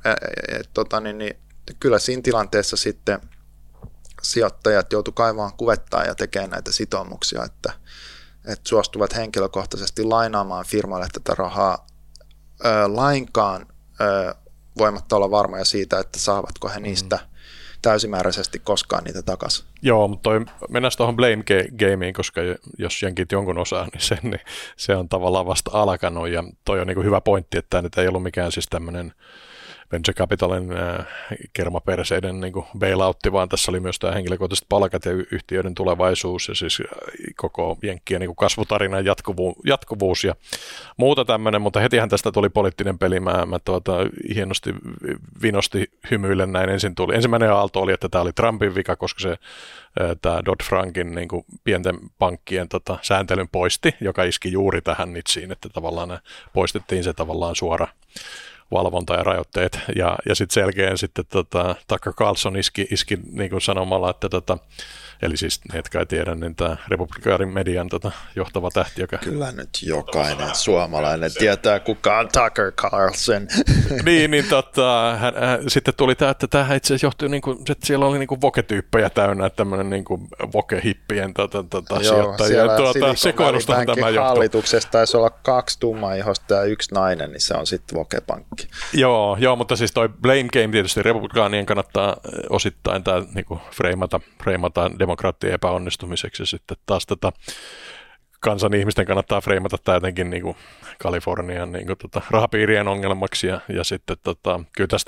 kyllä siinä tilanteessa sitten sijoittajat joutu kaivamaan kuvettaa ja tekemään näitä sitoumuksia, että suostuvat henkilökohtaisesti lainaamaan firmalle tätä rahaa lainkaan voimatta olla varmoja siitä, että saavatko he niistä täysimääräisesti koskaan niitä takaisin. Joo, mutta mennään tuohon blame gameen, koska jos jenkit jonkun osaa, niin se on tavallaan vasta alkanut, ja toi on niin kuin hyvä pointti, että tämä nyt ei ollut mikään siis tämmöinen venture capitalin kermaperseiden niin kuin bailoutti, vaan tässä oli myös tämä henkilökohtaiset palkat ja yhtiöiden tulevaisuus ja siis koko jenkkien niin kuin kasvutarinan jatkuvuus ja muuta tämmöinen, mutta hetihän tästä tuli poliittinen peli. Mä hienosti vinosti hymyillen näin ensimmäinen aalto oli, että tämä oli Trumpin vika, koska se tämä Dodd-Frankin niin kuin pienten pankkien sääntelyn poisti, joka iski juuri tähän nitsiin, että tavallaan poistettiin se tavallaan valvonta ja rajoitteet. Ja sitten selkeän sitten Tucker Carlson iski niin kuin sanomalla, että eli siis ne, jotka ei tiedä, niin tämä republikaanin median johtava tähti, joka... Kyllä nyt jokainen suomalainen tietää, kuka on Tucker Carlson. hän sitten tuli tämä, että tämähän itse asiassa johtui, että siellä oli voke-tyyppejä täynnä, tämmöinen voke-hippien sijoittajien sekoilustahan tämä johtui. Hallituksessa taisi olla 2 tummaihosta ja 1 nainen, niin se on sitten voke-pankki. Joo, mutta siis toi blame game tietysti republikaanien kannattaa osittain tämä freimata demokraattien epäonnistumiseksi ja sitten taas kansan ihmisten kannattaa freimata tämä jotenkin Kalifornian rahapiirien ongelmaksi ja sitten kyllä tästä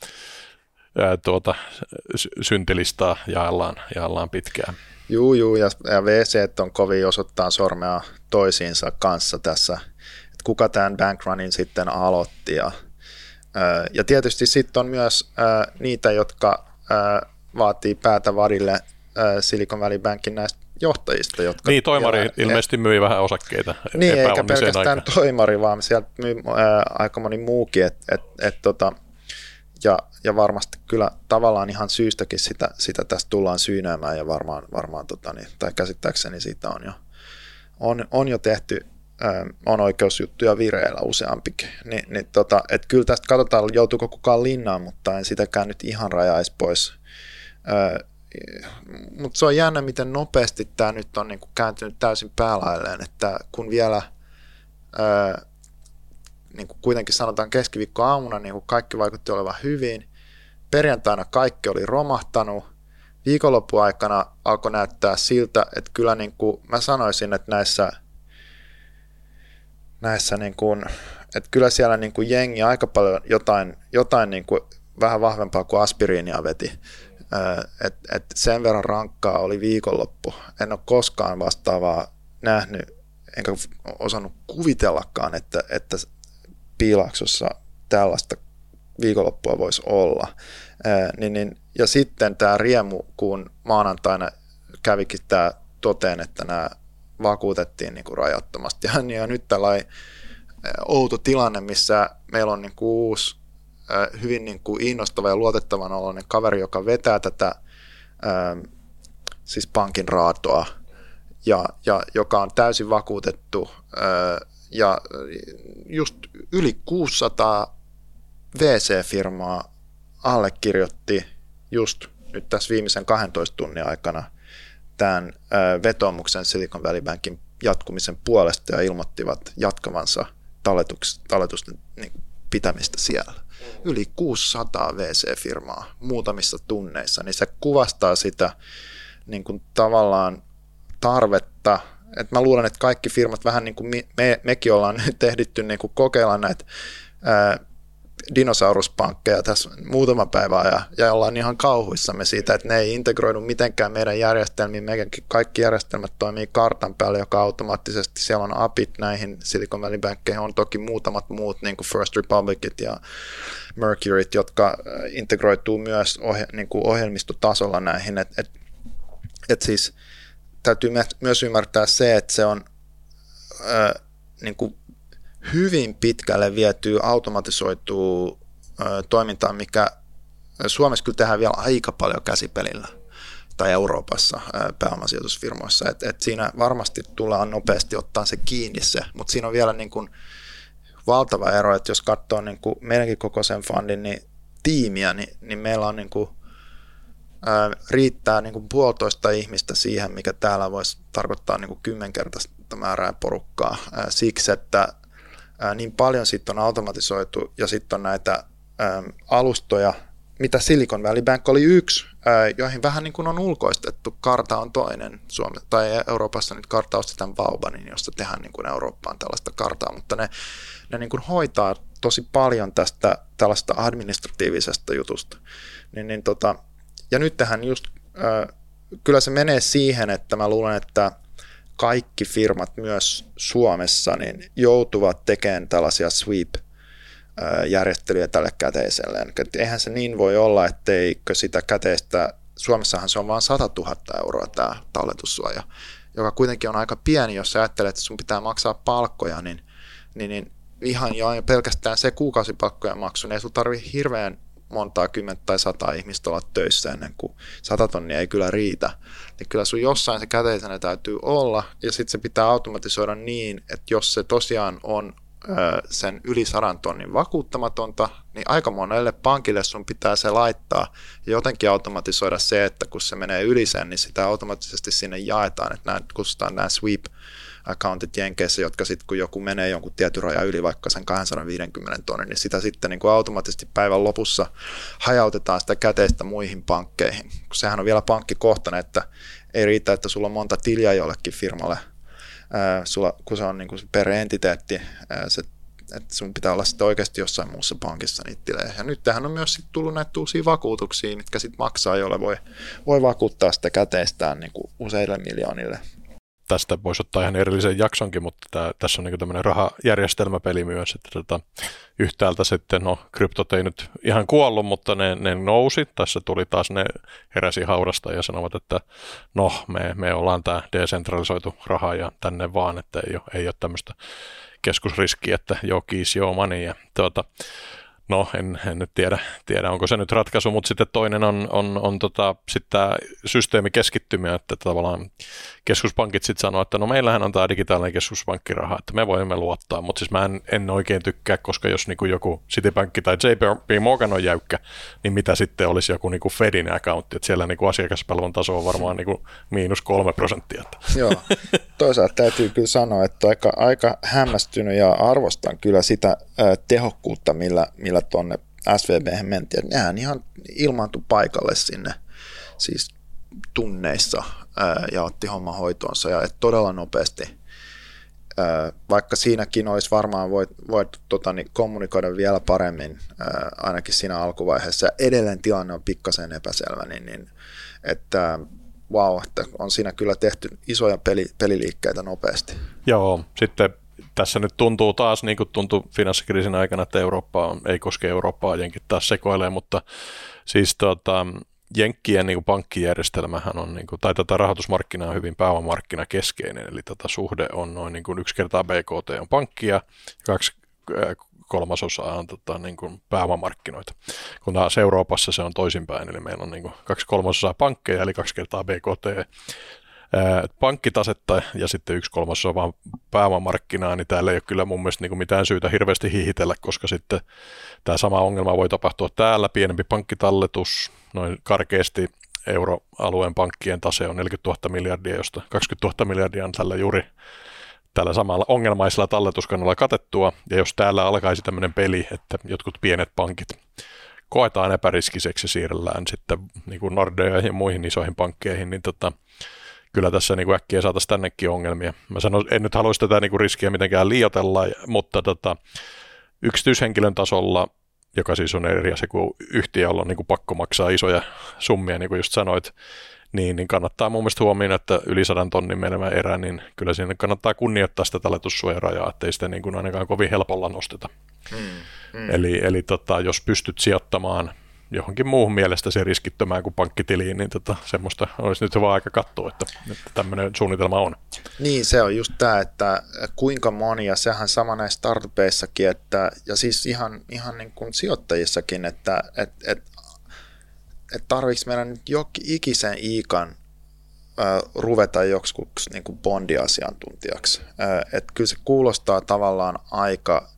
syntilistaa jaellaan pitkään. Juu, ja VC on kovin osoittaa sormea toisiinsa kanssa tässä, että kuka tämän bankrunin sitten aloitti ja tietysti sitten on myös niitä, jotka vaatii päätä vadille Silicon Valley Bankin näistä johtajista. Jotka niin, Toimari ilmeisesti myi vähän osakkeita. Niin, eikä pelkästään Toimari, vaan sieltä myi aika moni muukin. Ja varmasti kyllä tavallaan ihan syystäkin sitä tästä tullaan syynäämään ja varmaan tai käsittääkseni siitä on jo tehty, on oikeusjuttuja vireillä useampikin. Et kyllä tästä katsotaan, joutuuko kukaan linnaan, mutta en sitäkään nyt ihan rajaisi pois. Mutta se on jännä, miten nopeasti tämä nyt on niinku kääntynyt täysin päälailleen, että kun vielä niinku kuitenkin sanotaan keskiviikkoaamuna niinku kaikki vaikutti olevan hyvin, perjantaina kaikki oli romahtanut, viikonloppuaikana alkoi näyttää siltä, että kyllä niinku mä sanoisin, että näissä niinku, että kyllä siellä niinku jengi aika paljon jotain niinku vähän vahvempaa kuin aspiriinia veti. Et sen verran rankkaa oli viikonloppu. En ole koskaan vastaavaa nähnyt, enkä osannut kuvitellakaan, että Piilaaksossa tällaista viikonloppua voisi olla. Ja sitten tämä riemu, kun maanantaina kävikin tämä toteen, että nämä vakuutettiin niin kuin rajattomasti. Ja nyt tällainen outo tilanne, missä meillä on niin kuin uusi hyvin niin kuin innostava ja luotettavan oloinen kaveri, joka vetää tätä siis pankin raatoa ja joka on täysin vakuutettu ja just yli 600 VC-firmaa allekirjoitti just nyt tässä viimeisen 12 tunnin aikana tämän vetoomuksen Silicon Valley Bankin jatkumisen puolesta ja ilmoittivat jatkavansa talletusten niin pitämistä siellä. Yli 600 VC-firmaa muutamissa tunneissa, niin se kuvastaa sitä niin kuin tavallaan tarvetta, että mä luulen, että kaikki firmat vähän niin kuin mekin ollaan nyt ehditty niin kuin kokeilla näitä dinosauruspankkeja tässä muutama päivä ja ollaan ihan kauhuissamme siitä, että ne ei integroidu mitenkään meidän järjestelmiin. Meidänkin kaikki järjestelmät toimii kartan päällä, joka automaattisesti siellä on APIt näihin Silicon Valley Bankkeihin, on toki muutamat muut, niin kuin First Republicit ja Mercuryt, jotka integroituu myös niin kuin ohjelmistotasolla näihin. Et siis täytyy myös ymmärtää se, että se on niin kuin hyvin pitkälle vietyy automatisoituu toimintaan, mikä Suomessa kyllä tehdään vielä aika paljon käsipelillä tai Euroopassa pääomasijoitusfirmoissa. Et siinä varmasti tullaan nopeasti ottaa se kiinni mutta siinä on vielä niin kuin valtava ero, että jos katsoo niin kuin meidänkin kokoisen fundin niin tiimiä, niin meillä on niin kuin, riittää niin kuin 1,5 ihmistä siihen, mikä täällä voisi tarkoittaa niin kuin 10-kertaista määrää porukkaa siksi, että niin paljon sitten on automatisoitu ja sitten on näitä alustoja, mitä Silicon Valley Bank oli yksi, joihin vähän niin kuin on ulkoistettu. Karta on toinen. Tai Euroopassa nyt karta ostetaan Vaubanin, josta tehdään niin kuin Eurooppaan tällaista kartaa, mutta ne niin kuin hoitaa tosi paljon tästä tällaista administratiivisesta jutusta. Ja nyt tähän just, kyllä se menee siihen, että mä luulen, että kaikki firmat myös Suomessa niin joutuvat tekemään tällaisia sweep-järjestelyjä tälle käteiselleen. Eihän se niin voi olla, etteikö sitä käteistä, Suomessahan se on vain 100 000 euroa tämä talletussuoja, joka kuitenkin on aika pieni, jos sä ajattelet, että sun pitää maksaa palkkoja, niin ihan jo pelkästään se kuukausipalkkojen maksu, niin ei sulla tarvitse hirveän montaa 10 tai 100 ihmistä olla töissä ennen kuin 100 tonnia ei kyllä riitä. Niin kyllä sun jossain se käteisenä täytyy olla, ja sitten se pitää automatisoida niin, että jos se tosiaan on sen yli 100 tonnin vakuuttamatonta, niin aika monelle pankille sun pitää se laittaa ja jotenkin automatisoida se, että kun se menee yli sen, niin sitä automaattisesti sinne jaetaan, että nämä kutsutaan nämä sweep accountit Jenkeissä, jotka sitten kun joku menee jonkun tietyn rajan yli, vaikka sen 250 tonnin, niin sitä sitten niin kuin automaattisesti päivän lopussa hajautetaan sitä käteistä muihin pankkeihin, kun sehän on vielä pankkikohtainen, että ei riitä, että sulla on monta tiliä jollekin firmalle, kun se on niin kuin per entiteetti, että sun pitää olla sitten oikeasti jossain muussa pankissa niitä tilejä. Ja nyt tähän on myös sit tullut näitä uusia vakuutuksia, mitkä sitten maksaa, jolle voi vakuuttaa sitä käteistään niin kuin useille miljoonille. Tästä voisi ottaa ihan erillisen jaksonkin, mutta tässä on niin tämmöinen rahajärjestelmäpeli myös, että yhtäältä sitten, kryptot ei nyt ihan kuollut, mutta ne nousi. Tässä tuli taas, ne heräsi haudasta ja sanovat, että me ollaan tämä decentralisoitu raha ja tänne vaan, että ei ole tämmöistä keskusriskiä, että keys your money. Ja en nyt tiedä, onko se nyt ratkaisu, mutta sitten toinen on sitten tämä systeemikeskittymä, että tavallaan keskuspankit sitten sanoo, että meillähän on tämä digitaalinen keskuspankkiraha, että me voimme luottaa, mutta siis mä en oikein tykkää, koska jos niinku joku Citibank tai JP Morgan on jäykkä, niin mitä sitten olisi joku niinku Fedin accountti, että siellä niinku asiakaspalvelun taso on varmaan niinku -3%. Joo, toisaalta täytyy kyllä sanoa, että aika hämmästynyt ja arvostan kyllä sitä tehokkuutta, millä tuonne SVB:hen mentiin, että nehän ihan ilmaantui paikalle sinne siis tunneissa ja otti homma hoitoonsa ja todella nopeasti, vaikka siinäkin olisi varmaan voitu kommunikoida vielä paremmin ainakin siinä alkuvaiheessa ja edelleen tilanne on pikkasen epäselvä, niin että että on siinä kyllä tehty isoja peliliikkeitä nopeasti. Joo, sitten tässä nyt tuntuu taas, niin kuin tuntui finanssikriisin aikana, että ei koske Eurooppaa, jenkit taas sekoilee, mutta siis jenkkien niin kuin pankkijärjestelmähän on, tai tätä rahoitusmarkkinaa on hyvin pääomamarkkinakeskeinen, eli tätä suhde on noin 1 kertaa BKT on pankkia, 2/3 on niin kuin pääomamarkkinoita. Kun taas Euroopassa se on toisinpäin, eli meillä on niin kuin 2/3 pankkeja, eli 2 kertaa BKT pankkitasetta ja sitten 1/3 on vaan pääomamarkkinaa, niin täällä ei ole kyllä mun mielestä mitään syytä hirveästi hihitellä, koska sitten tämä sama ongelma voi tapahtua täällä, pienempi pankkitalletus, noin karkeasti euroalueen pankkien tase on 40 000 miljardia, josta 20 000 miljardia on tällä samalla ongelmaisella talletuskannalla katettua, ja jos täällä alkaisi tämmöinen peli, että jotkut pienet pankit koetaan epäriskiseksi ja siirrellään sitten niin kuin Nordea ja muihin isoihin pankkeihin, niin kyllä tässä niin kuin äkkiä saataisiin tännekin ongelmia. Mä sanon, en nyt haluaisi tätä niin kuin riskiä mitenkään liioitella, mutta yksityishenkilön tasolla, joka siis on eri asia kuin yhtiö, jolla on niin kuin pakko maksaa isoja summia, niin kuin just sanoit, niin kannattaa mun mielestä huomioida, että yli 100 tonnin menevä erä, niin kyllä siinä kannattaa kunnioittaa sitä talletussuojarajaa, ettei sitä niin kuin ainakaan kovin helpolla nosteta. Eli jos pystyt sijoittamaan johonkin muuhun mielestä se riskittömään kuin pankkitiliin, niin semmoista olisi nyt hyvä aika katsoa, että tämmöinen suunnitelma on. Niin, se on just tämä, että kuinka moni, ja sehän sama näissä startupeissakin, ja siis ihan niin kuin sijoittajissakin, että tarvitsi meidän nyt ikisen iikan ruveta joksikuksi niin kuin bondiasiantuntijaksi. Että kyllä se kuulostaa tavallaan aika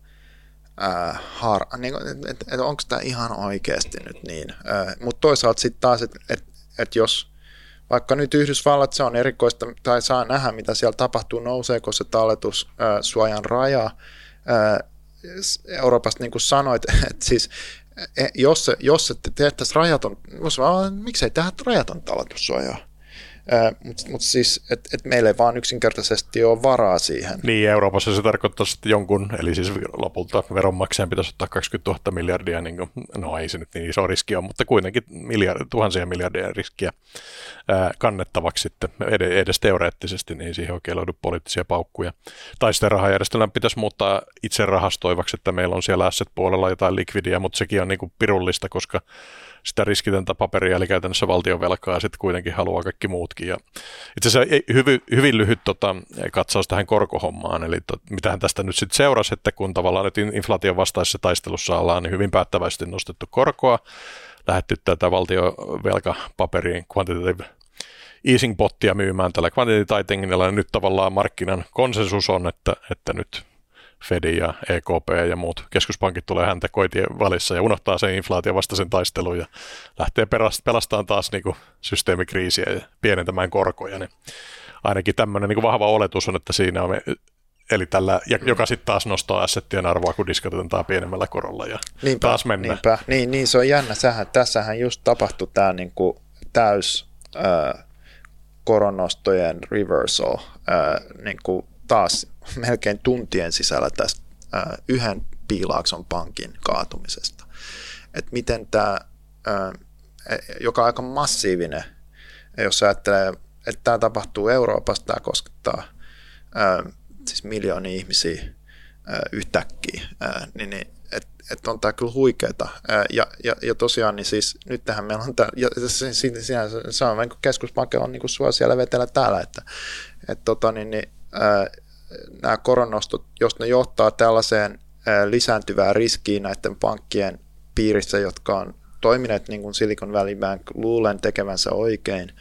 että onko tämä ihan oikeasti nyt niin. Mutta toisaalta sitten taas, että jos vaikka nyt Yhdysvallat, se on erikoista, tai saa nähdä, mitä siellä tapahtuu, nouseeko se talletussuojan raja. Euroopasta niin kuin sanoit, että siis jos se tehtäisiin rajaton, miksei tehdä rajaton talletussuojaa? Mutta siis, että meillä ei vaan yksinkertaisesti ole varaa siihen. Niin, Euroopassa se tarkoittaa sitten jonkun, eli siis lopulta veronmaksajan pitäisi ottaa 20 000 miljardia, niin kuin, ei se nyt niin iso riski ole, mutta kuitenkin tuhansia miljardia riskiä kannettavaksi sitten, edes teoreettisesti, niin siihen oikein löydy poliittisia paukkuja. Tai sitten rahajärjestelmän pitäisi muuttaa itse rahastoivaksi, että meillä on siellä asset-puolella jotain likvidiä, mutta sekin on niin kuin pirullista, koska sitä riskitöntä paperia, eli käytännössä valtionvelkaa, ja sitten kuitenkin haluaa kaikki muutkin. Ja itse asiassa hyvin lyhyt katsaus tähän korkohommaan, eli mitähän tästä nyt sitten seurasi, että kun tavallaan nyt inflaation vastaisessa taistelussa ollaan, niin hyvin päättäväisesti nostettu korkoa, lähdetty tätä valtionvelkapaperin quantitative easing-pottia myymään tällä quantitative tighteninilla, ja nyt tavallaan markkinan konsensus on, että nyt Fed ja EKP ja muut keskuspankit tulee häntä koitien välissä ja unohtaa sen inflaation vastaisen taistelun ja lähtee pelastamaan taas niin kuin systeemikriisiä ja pienentämään korkoja. Niin ainakin tämmöinen niin kuin vahva oletus on, että siinä on, eli tällä, joka sitten taas nostaa assettien arvoa, kun diskotetaan pienemmällä korolla ja taas mennään. Niin, se on jännä. Tässähän just tapahtui tämä niin kuin täys koronnostojen reversal niin kuin taas melkein tuntien sisällä tästä yhden Piilaakson pankin kaatumisesta. Et miten tämä, joka on aika massiivinen, jos ajattelee, että tämä tapahtuu Euroopassa, tämä koskettaa siis miljoonia ihmisiä yhtäkkiä, niin että on tämä kyllä huikeeta. Ja tosiaan, niin siis nythän meillä on tämä, ja se on niin keskuspankki on niin sua siellä vetellä täällä, että nämä koronnostot, jos ne johtaa tällaiseen lisääntyvään riskiin näiden pankkien piirissä, jotka on toimineet niin kuin Silicon Valley Bank, luulen tekevänsä oikein,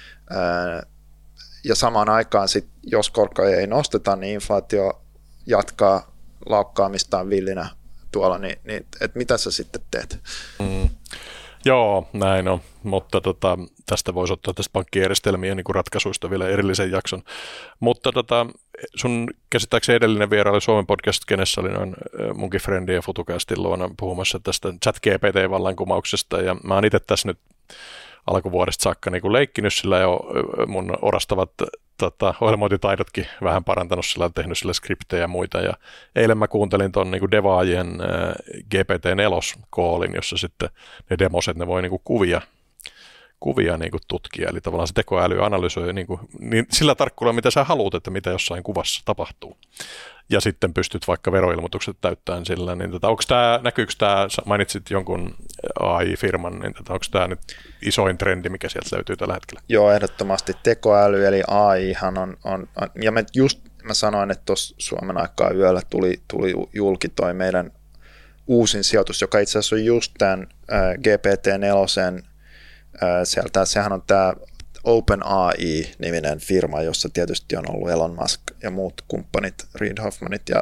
ja samaan aikaan sit, jos korkoja ei nosteta, niin inflaatio jatkaa laukkaamistaan villinä tuolla, niin et mitä sä sitten teet? Joo, näin on, mutta tästä voisi ottaa tästä pankkijärjestelmien niin kuin ratkaisuista vielä erillisen jakson. Mutta sun käsittääkseni edellinen vierailu Suomen podcast-kenessä oli noin munkin frendi ja FutuCastin luona puhumassa tästä ChatGPT-vallankumouksesta, ja mä oon itse tässä nyt alkuvuodesta saakka niin kuin leikkinyt sillä jo mun orastavat ohjelmointitaidotkin vähän parantanut sillä, tehnyt sillä skriptejä ja muita, ja eilen mä kuuntelin ton niin kuin devaajien GPT-4-koolin, jossa sitten ne demoset, ne voi niin kuin kuvia niin kuin tutkia, eli tavallaan se tekoäly analysoi niin sillä tarkkuudella, mitä sä haluat, että mitä jossain kuvassa tapahtuu. Ja sitten pystyt vaikka veroilmoitukset täyttämään sillä, niin näkyykö tämä, mainitsit jonkun AI-firman, niin onko tämä nyt isoin trendi, mikä sieltä löytyy tällä hetkellä? Joo, ehdottomasti tekoäly, eli AIhan on ja mä sanoin, että tuossa Suomen aikaa yöllä tuli julki toi meidän uusin sijoitus, joka itse asiassa on just tämän GPT-4, sehän on tämä OpenAI-niminen firma, jossa tietysti on ollut Elon Musk ja muut kumppanit, Reid Hoffmanit ja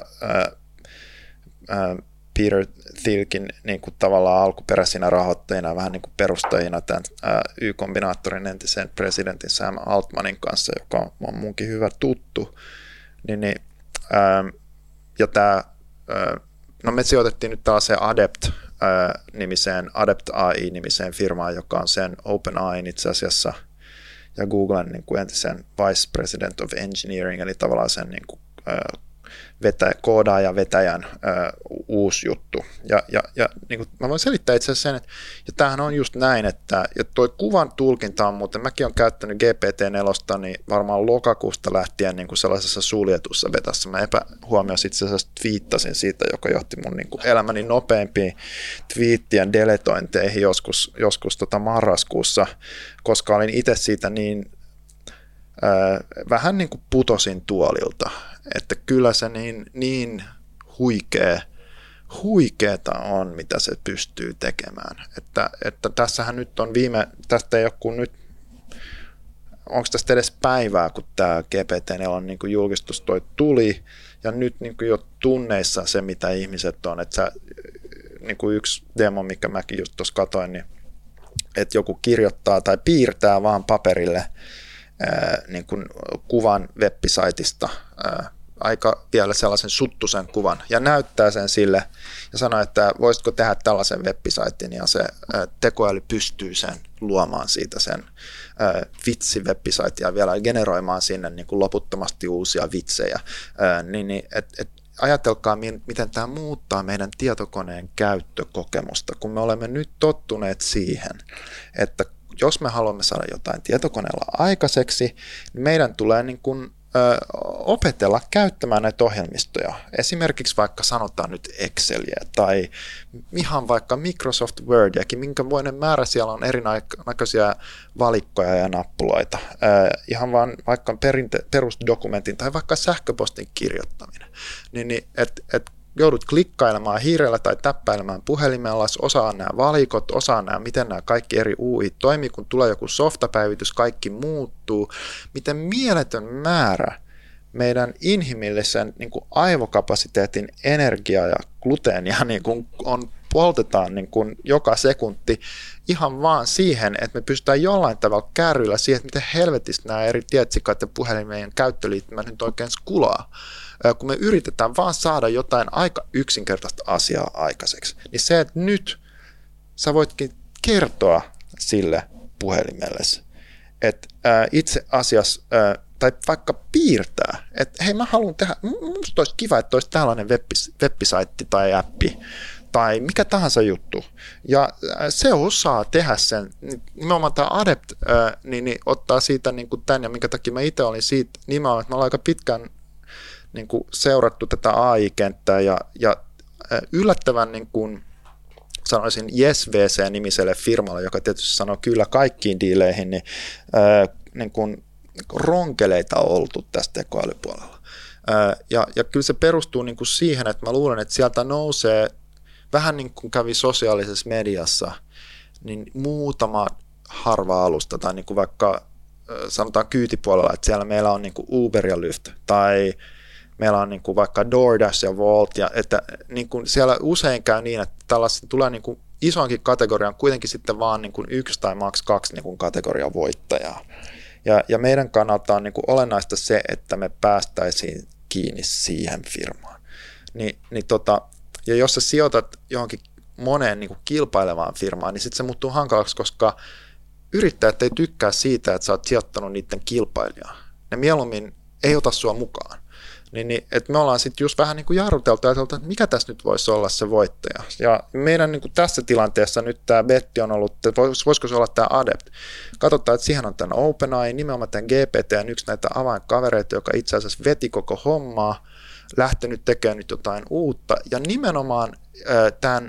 Peter Thielkin niin kuin tavallaan alkuperäisinä rahoittajina, vähän niin kuin perustajina tämän Y-kombinaattorin entisen presidentin Sam Altmanin kanssa, joka on munkin hyvä tuttu. Ja tämä, no me sijoitettiin nyt tällaiseen Adept AI-nimiseen firmaan, joka on sen OpenAI itse asiassa ja Googlen niin kuin entisen Vice President of Engineering, eli tavallaan sen niin kuin, koodaajan vetäjän uusi juttu. Ja niin kuin mä voin selittää itse asiassa sen, että ja tämähän on just näin, että ja toi kuvan tulkinta on muuten, mäkin olen käyttänyt GPT-4 niin varmaan lokakuusta lähtien niin kuin sellaisessa suljetussa vetässä. Mä epähuomioisin itse asiassa twiittasin siitä, joka johti mun niin kuin elämäni nopeampiin twiittien deletointeihin joskus marraskuussa, koska olin itse siitä niin vähän niin kuin putosin tuolilta, että kyllä se niin huikeeta on, mitä se pystyy tekemään. Että tässähän nyt on tästä ei ole kuin nyt, onko tästä edes päivää, kun tämä GPT-4 on niin kuin julkistus tuli, ja nyt niin kuin jo tunneissa se, mitä ihmiset on, että niin kuin yksi demo, mikä mäkin just tuossa katoin, niin että joku kirjoittaa tai piirtää vaan paperille niin kuin kuvan web-saitista, aika vielä sellaisen suttusen kuvan, ja näyttää sen sille ja sanoo, että voisitko tehdä tällaisen web-saitin, ja se tekoäly pystyy sen luomaan siitä sen vitsi-web-saitin ja vielä generoimaan sinne niin kuin loputtomasti uusia vitsejä. Ajatelkaa, miten tämä muuttaa meidän tietokoneen käyttökokemusta, kun me olemme nyt tottuneet siihen, että jos me haluamme saada jotain tietokoneella aikaiseksi, niin meidän tulee niin kuin, opetella käyttämään näitä ohjelmistoja. Esimerkiksi vaikka sanotaan nyt Exceliä tai ihan vaikka Microsoft Wordiakin, minkä voinen määrä siellä on erinäköisiä valikkoja ja nappuloita. Ihan vaan vaikka perusdokumentin tai vaikka sähköpostin kirjoittaminen. Niin, että joudut klikkailemaan hiirellä tai täppäilemään puhelimella, osaa nämä valikot, osaa nämä, miten nämä kaikki eri UI toimii, kun tulee joku softapäivitys, kaikki muuttuu. Miten mieletön määrä meidän inhimillisen niin kuin aivokapasiteetin energiaa ja gluteenia niin kuin poltetaan niin kuin joka sekunti ihan vaan siihen, että me pystytään jollain tavalla kärryillä siihen, että miten helvetistä nämä eri tietsikat ja puhelimien käyttöliittymät nyt oikein skulaa. Kun me yritetään vaan saada jotain aika yksinkertaista asiaa aikaiseksi, niin se, että nyt sä voitkin kertoa sille puhelimellesi, että itse asiassa, tai vaikka piirtää, että hei mä haluan tehdä, musta olisi kiva, että olisi tällainen web-saitti tai appi, tai mikä tahansa juttu. Ja se osaa tehdä sen, nimenomaan tämä Adept niin ottaa siitä niin kuin tämän, ja minkä takia mä itse olin siitä nimenomaan, että mä olen aika pitkään niin kuin seurattu tätä AI-kenttää ja yllättävän niin kuin, sanoisin YesVC-nimiselle firmalle, joka tietysti sanoo kyllä kaikkiin diileihin, niin kuin ronkeleita on oltu tästä tekoälypuolella. Ja kyllä se perustuu niin kuin siihen, että mä luulen, että sieltä nousee vähän niin kuin kävi sosiaalisessa mediassa, niin muutama harva alusta, tai niin kuin vaikka sanotaan kyytipuolella, että siellä meillä on niin kuin Uber ja Lyft, tai meillä on niin kuin vaikka DoorDash ja Wolt, ja että niin kuin siellä usein käy niin, että tällaista tulee niin kuin isoinkin kategoriaan kuitenkin sitten vaan niin kuin 1 tai maks 2 niin kuin kategorian voittajaa. Ja meidän kannalta on niin kuin olennaista se, että me päästäisiin kiinni siihen firmaan. Ja jos sä sijoitat johonkin moneen niin kuin kilpailevaan firmaan, niin sitten se muuttuu hankalaksi, koska yrittäjät ei tykkää siitä, että sä oot sijoittanut niiden kilpailijaa. Ne mieluummin ei ota sua mukaan. Että me ollaan sitten just vähän niin kuin jarruteltu ja ajateltu, että mikä tässä nyt voisi olla se voittaja. Ja meidän niin kuin tässä tilanteessa nyt tämä betti on ollut, että voisiko se olla tämä Adept. Katsotaan, että siihen on tämän OpenAI, nimenomaan tämän GPT on yksi näitä avainkavereita, joka itse asiassa veti koko hommaa, lähtenyt tekemään nyt jotain uutta. Ja nimenomaan tämän,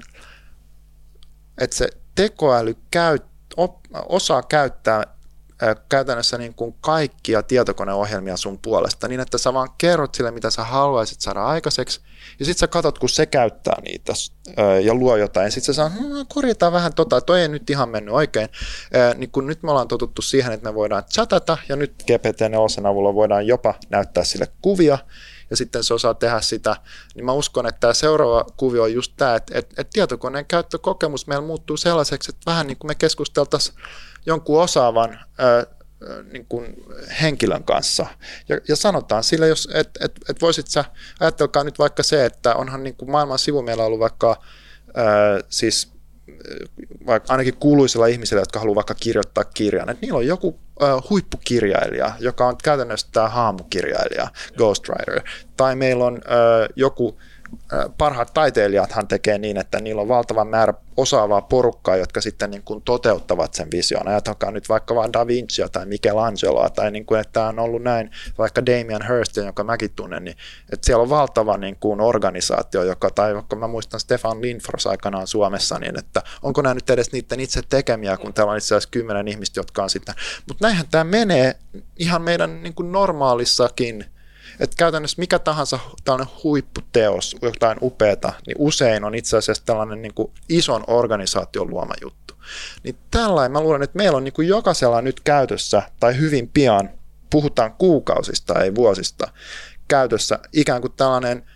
että se tekoäly osaa käyttää käytännössä niin kuin kaikkia tietokoneohjelmia sun puolesta, niin että sä vaan kerrot sille, mitä sä haluaisit saada aikaiseksi, ja sit sä katot, kun se käyttää niitä ja luo jotain, ja sit sä sanoo, korjataan vähän toi ei nyt ihan mennyt oikein, niin kun nyt me ollaan totuttu siihen, että me voidaan chatata, ja nyt GPT-4 avulla voidaan jopa näyttää sille kuvia, ja sitten se osaa tehdä sitä, niin mä uskon, että tämä seuraava kuvio on just tämä, että tietokoneen käyttökokemus meillä muuttuu sellaiseksi, että vähän niin kuin me keskusteltaisiin jonkun osaavan niin kuin henkilön kanssa. Ja sanotaan sille, että voisit sä, ajattelkaa nyt vaikka se, että onhan niin kuin maailman sivu meillä ollut vaikka siis vaikka ainakin kuuluisilla ihmisillä, jotka haluaa vaikka kirjoittaa kirjan, että niillä on joku huippukirjailija, joka on käytännössä tämä haamukirjailija, ghostwriter, tai meillä on joku parhaat taiteilijathan tekee niin, että niillä on valtava määrä osaavaa porukkaa, jotka sitten niin kuin toteuttavat sen vision. Ajatelkaa nyt vaikka vaan Da Vincia tai Michelangeloa, tai niin kuin, että on ollut näin, vaikka Damien Hirst, jonka mäkin tunnen, niin että siellä on valtava niin kuin organisaatio, tai vaikka mä muistan Stefan Lindfors aikanaan Suomessa, niin että onko nämä nyt edes niiden itse tekemiä, kun täällä on itse asiassa 10 ihmistä, jotka on sitten. Mutta näinhän tämä menee ihan meidän niin kuin normaalissakin. Että käytännössä mikä tahansa tällainen huipputeos, jotain upeata, niin usein on itse asiassa tällainen niin kuin ison organisaation luoma juttu. Niin tällainen, mä luulen, että meillä on niin kuin jokaisella nyt käytössä, tai hyvin pian, puhutaan kuukausista, ei vuosista, käytössä ikään kuin tällainen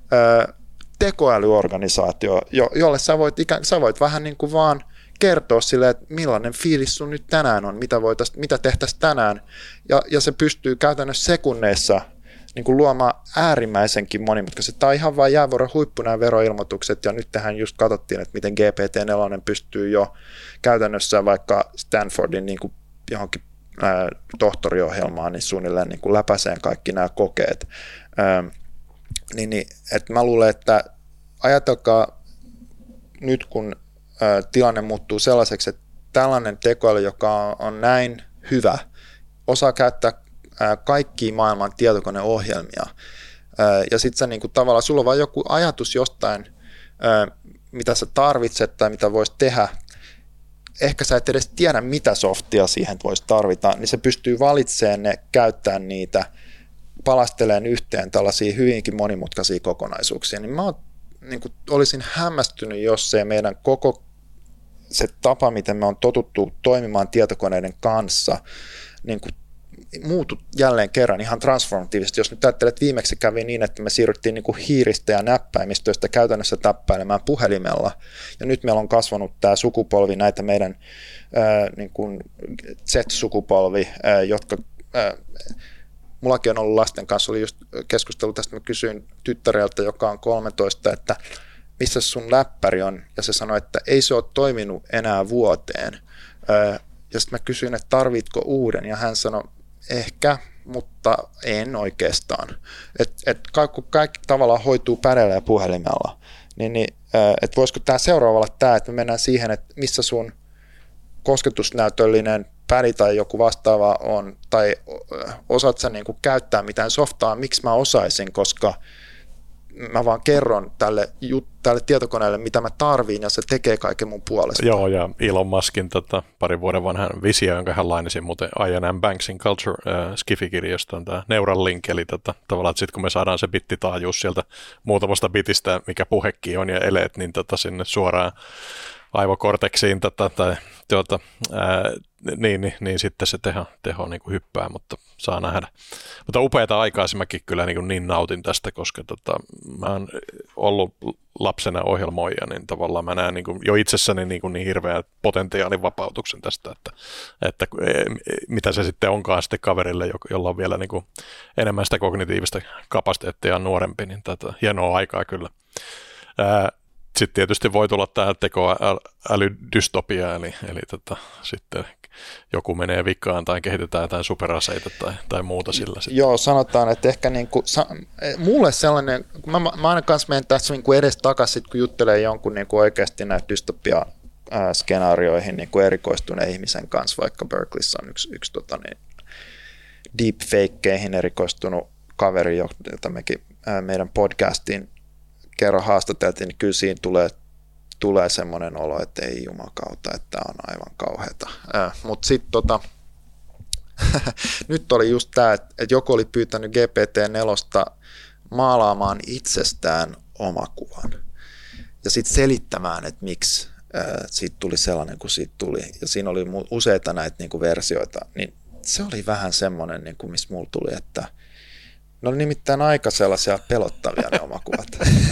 tekoälyorganisaatio, jolle sä voit vähän niin kuin vaan kertoa sille, että millainen fiilis sun nyt tänään on, mitä tehtäisiin tänään, ja se pystyy käytännössä sekunneissa niin kuin luomaan äärimmäisenkin monimutkaisesti. Tämä on ihan vain jäävuoren huippu nämä veroilmoitukset, ja nyt tähän just katsottiin, että miten GPT-4 pystyy jo käytännössä vaikka Stanfordin niin kuin johonkin tohtoriohjelmaan niin suunnilleen niin kuin läpäiseen kaikki nämä kokeet. Että mä luulen, että ajatelkaa nyt, kun tilanne muuttuu sellaiseksi, että tällainen tekoäly, joka on näin hyvä, osaa käyttää kaikkia maailman tietokoneohjelmia. Ja sitten sä niin kuin, tavallaan sulla on vain joku ajatus jostain, mitä sä tarvitset tai mitä voisi tehdä. Ehkä sä et edes tiedä, mitä softia siihen voisi tarvita, niin se pystyy valitsemaan ne, käyttämään niitä, palasteleen yhteen tällaisia hyvinkin monimutkaisia kokonaisuuksia. Niin mä niin kuin, olisin hämmästynyt, jos se meidän koko se tapa, miten me on totuttu toimimaan tietokoneiden kanssa, niin kuin muutu jälleen kerran ihan transformatiivisesti. Jos nyt ajattelet, että viimeksi kävi niin, että me siirryttiin niin kuin hiiristä ja näppäimistöistä käytännössä täppäilemään puhelimella, ja nyt meillä on kasvanut tämä sukupolvi, näitä meidän niin kuin Z-sukupolvi, jotka mullakin on ollut lasten kanssa, oli just keskustelu tästä, mä kysyin tyttäreltä, joka on 13, että missä sun läppäri on, ja se sanoi, että ei se ole toiminut enää vuoteen. Ja sitten mä kysyin, että tarvitko uuden, ja hän sanoi, ehkä, mutta en oikeastaan. Kun kaikki tavallaan hoituu päreillä ja puhelimella, niin että voisiko tämä seuraavalla tämä, että me mennään siihen, että missä sun kosketusnäytöllinen pädi tai joku vastaava on, tai osaat sä niin kuin käyttää mitään softaa, miksi mä osaisin, koska mä vaan kerron tälle tietokoneelle, mitä mä tarviin, ja se tekee kaiken mun puolesta. Joo, ja Elon Muskin parin vuoden vanhan visio, jonka hän lainasi muuten I&M Banks in Culture Skifi-kirjasta, on tämä Neuralink, eli tavallaan, että sitten kun me saadaan se bittitaajuus sieltä muutamasta bitistä, mikä puhekin on, ja eleet, niin sinne suoraan aivokorteksiin niin sitten se teho niin kuin hyppää, mutta saa nähdä. Mutta upeata aikaa mäkin kyllä niin nautin tästä, koska mä oon ollut lapsena ohjelmoija, niin tavallaan mä näen niin kuin jo itsessäni niin hirveän potentiaalin vapautuksen tästä, että mitä se sitten onkaan sitten kaverille, jolla on vielä niin kuin enemmän sitä kognitiivista kapasiteettia nuorempi, niin hienoa aikaa kyllä. Sitten tietysti voi tulla tämä tekoälydystopia, eli sitten joku menee vikaan tai kehitetään jotain superaseita tai muuta sillä. Sitten. Joo, sanotaan, että ehkä mulle sellainen, kun mä aina kanssa menen tässä edes takaisin, kun juttelee jonkun oikeasti näitä dystopia-skenaarioihin erikoistuneen ihmisen kanssa, vaikka Berkeleyssä on yksi deepfakeihin erikoistunut kaveri, jota mekin meidän podcastiin kerran haastateltiin, niin kyllä siinä tulee semmoinen olo, että ei jumakauta, että tämä on aivan kauheata. Mutta sitten nyt oli just tämä, että joku oli pyytänyt GPT-4 maalaamaan itsestään omakuvan ja sitten selittämään, että miksi siitä tuli sellainen kuin siitä tuli. Ja siinä oli useita näitä niin kuin versioita, niin se oli vähän semmoinen, niin kuin missä mulla tuli, että ne oli nimittäin aika sellaisia pelottavia ne omakuvat.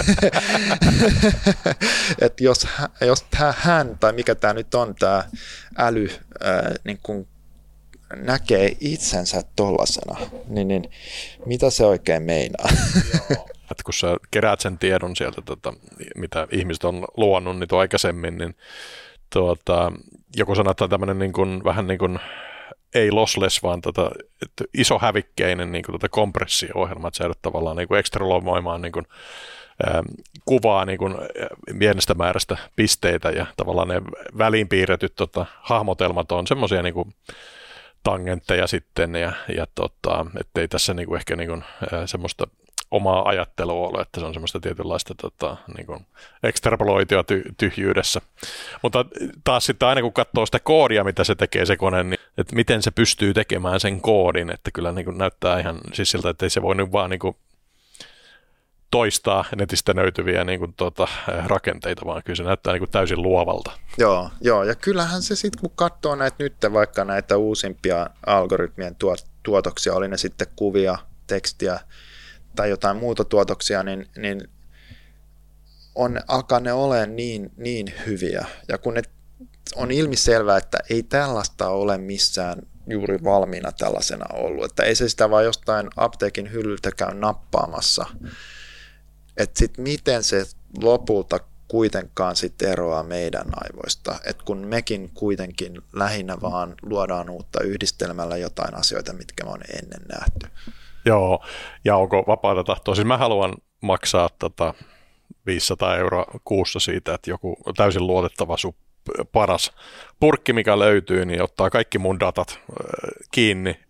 Että jos hän tai mikä tämä nyt on, tämä äly niin kun näkee itsensä tollasena, niin mitä se oikein meinaa? Joo. Että kun sä keräät sen tiedon sieltä, mitä ihmiset on luonut niin aikaisemmin, niin joku sanoo, että tämmöinen niin kuin, vähän niin kuin ei lossless, vaan iso hävikkeinen niin kompressio-ohjelma, että sä joudut tavallaan niin ekstrapoloimaan niin kuvaa niin pienestä määrästä pisteitä, ja tavallaan ne väliinpiirretyt hahmotelmat on semmoisia niin tangentteja sitten, ja ettei tässä niin ehkä niin semmoista omaa ajattelua ole, että se on semmoista tietynlaista niin ekstrapoloitua tyhjyydessä. Mutta taas sitten aina kun katsoo sitä koodia, mitä se tekee se kone, niin että miten se pystyy tekemään sen koodin, että kyllä niin näyttää ihan siis siltä, että ei se voi nyt vaan niin toistaa netistä löytyviä niin rakenteita, vaan kyllä se näyttää niin täysin luovalta. Joo, ja kyllähän se sitten, kun katsoo näitä nyt, vaikka näitä uusimpia algoritmien tuotoksia, oli ne sitten kuvia, tekstiä, tai jotain muuta tuotoksia, niin alkaa ne olemaan niin hyviä. Ja kun ne on ilmiselvää, että ei tällaista ole missään juuri valmiina tällaisena ollut. Että ei se sitä vaan jostain apteekin hyllyltä käy nappaamassa. Että sitten miten se lopulta kuitenkaan sit eroaa meidän aivoista. Että kun mekin kuitenkin lähinnä vaan luodaan uutta yhdistelmällä jotain asioita, mitkä on ennen nähty. Joo, ja onko vapaata tahtoa? Siis mä haluan maksaa 500 € kuussa siitä, että joku täysin luotettava paras purkki, mikä löytyy, niin ottaa kaikki mun datat kiinni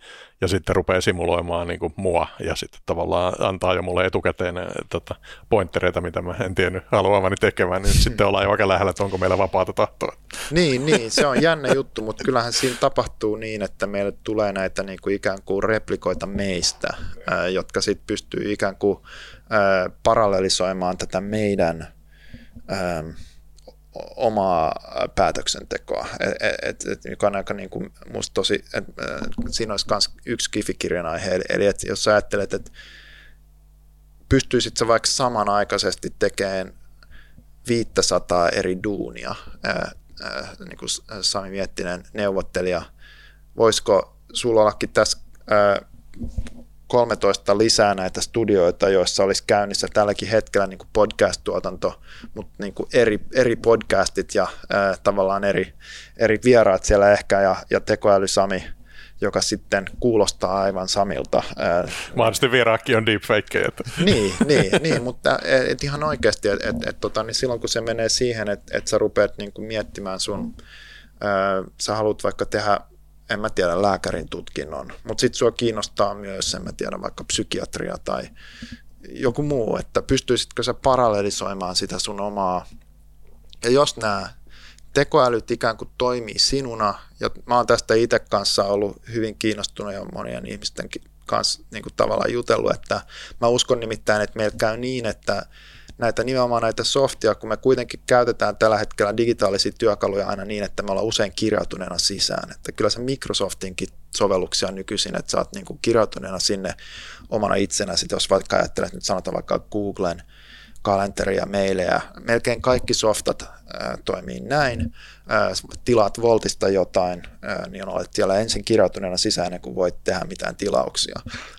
ja sitten rupeaa simuloimaan niin kuin mua ja sitten tavallaan antaa jo mulle etukäteen pointtereita, mitä mä en tiennyt haluavani tekemään, niin sitten ollaan jo aika lähellä, että onko meillä vapaata tahtoa. Niin, se on jännä juttu, mutta kyllähän siinä tapahtuu niin, että meille tulee näitä niin kuin ikään kuin replikoita meistä, jotka sitten pystyy ikään kuin parallelisoimaan tätä meidän omaa päätöksentekoa, joka on aika niin kuin musta tosi, siinä olisi myös yksi Kifi-kirjan aihe, eli että jos sä ajattelet, että pystyisit sä vaikka samanaikaisesti tekemään 500 eri duunia, niin kuin Sami Miettinen neuvottelija, voisiko sulla ollakin tässä 13 lisää näitä studioita, joissa olisi käynnissä tälläkin hetkellä niin kuin podcast-tuotanto, mutta niin kuin eri podcastit ja tavallaan eri vieraat siellä ehkä ja tekoäly Sami, joka sitten kuulostaa aivan Samilta. Mahdollisesti vieraakki on deepfakeja. Niin, mutta ihan oikeasti, niin silloin kun se menee siihen, että sä rupeat niin kuin miettimään sä haluat vaikka tehdä, en mä tiedä, lääkärin tutkinnon, mutta sitten sua kiinnostaa myös, en mä tiedä, vaikka psykiatria tai joku muu, että pystyisitkö sä parallelisoimaan sitä sun omaa, ja jos nämä tekoälyt ikään kuin toimii sinuna, ja mä oon tästä itse kanssa ollut hyvin kiinnostunut ja monien ihmisten kanssa niin kuin tavallaan jutellut, että mä uskon nimittäin, että meillä käy niin, että nimenomaan näitä softia, kun me kuitenkin käytetään tällä hetkellä digitaalisia työkaluja aina niin, että me ollaan usein kirjautuneena sisään. Että kyllä se Microsoftinkin sovelluksia nykyisin, että sä oot niin kuin kirjautuneena sinne omana itsenäsi, jos vaikka ajattelet, nyt sanotaan vaikka Googlen kalenteri ja mailejä, melkein kaikki softat toimii näin, tilaat Voltista jotain, niin olet siellä ensin kirjautuneena sisään ennen kuin voit tehdä mitään tilauksia.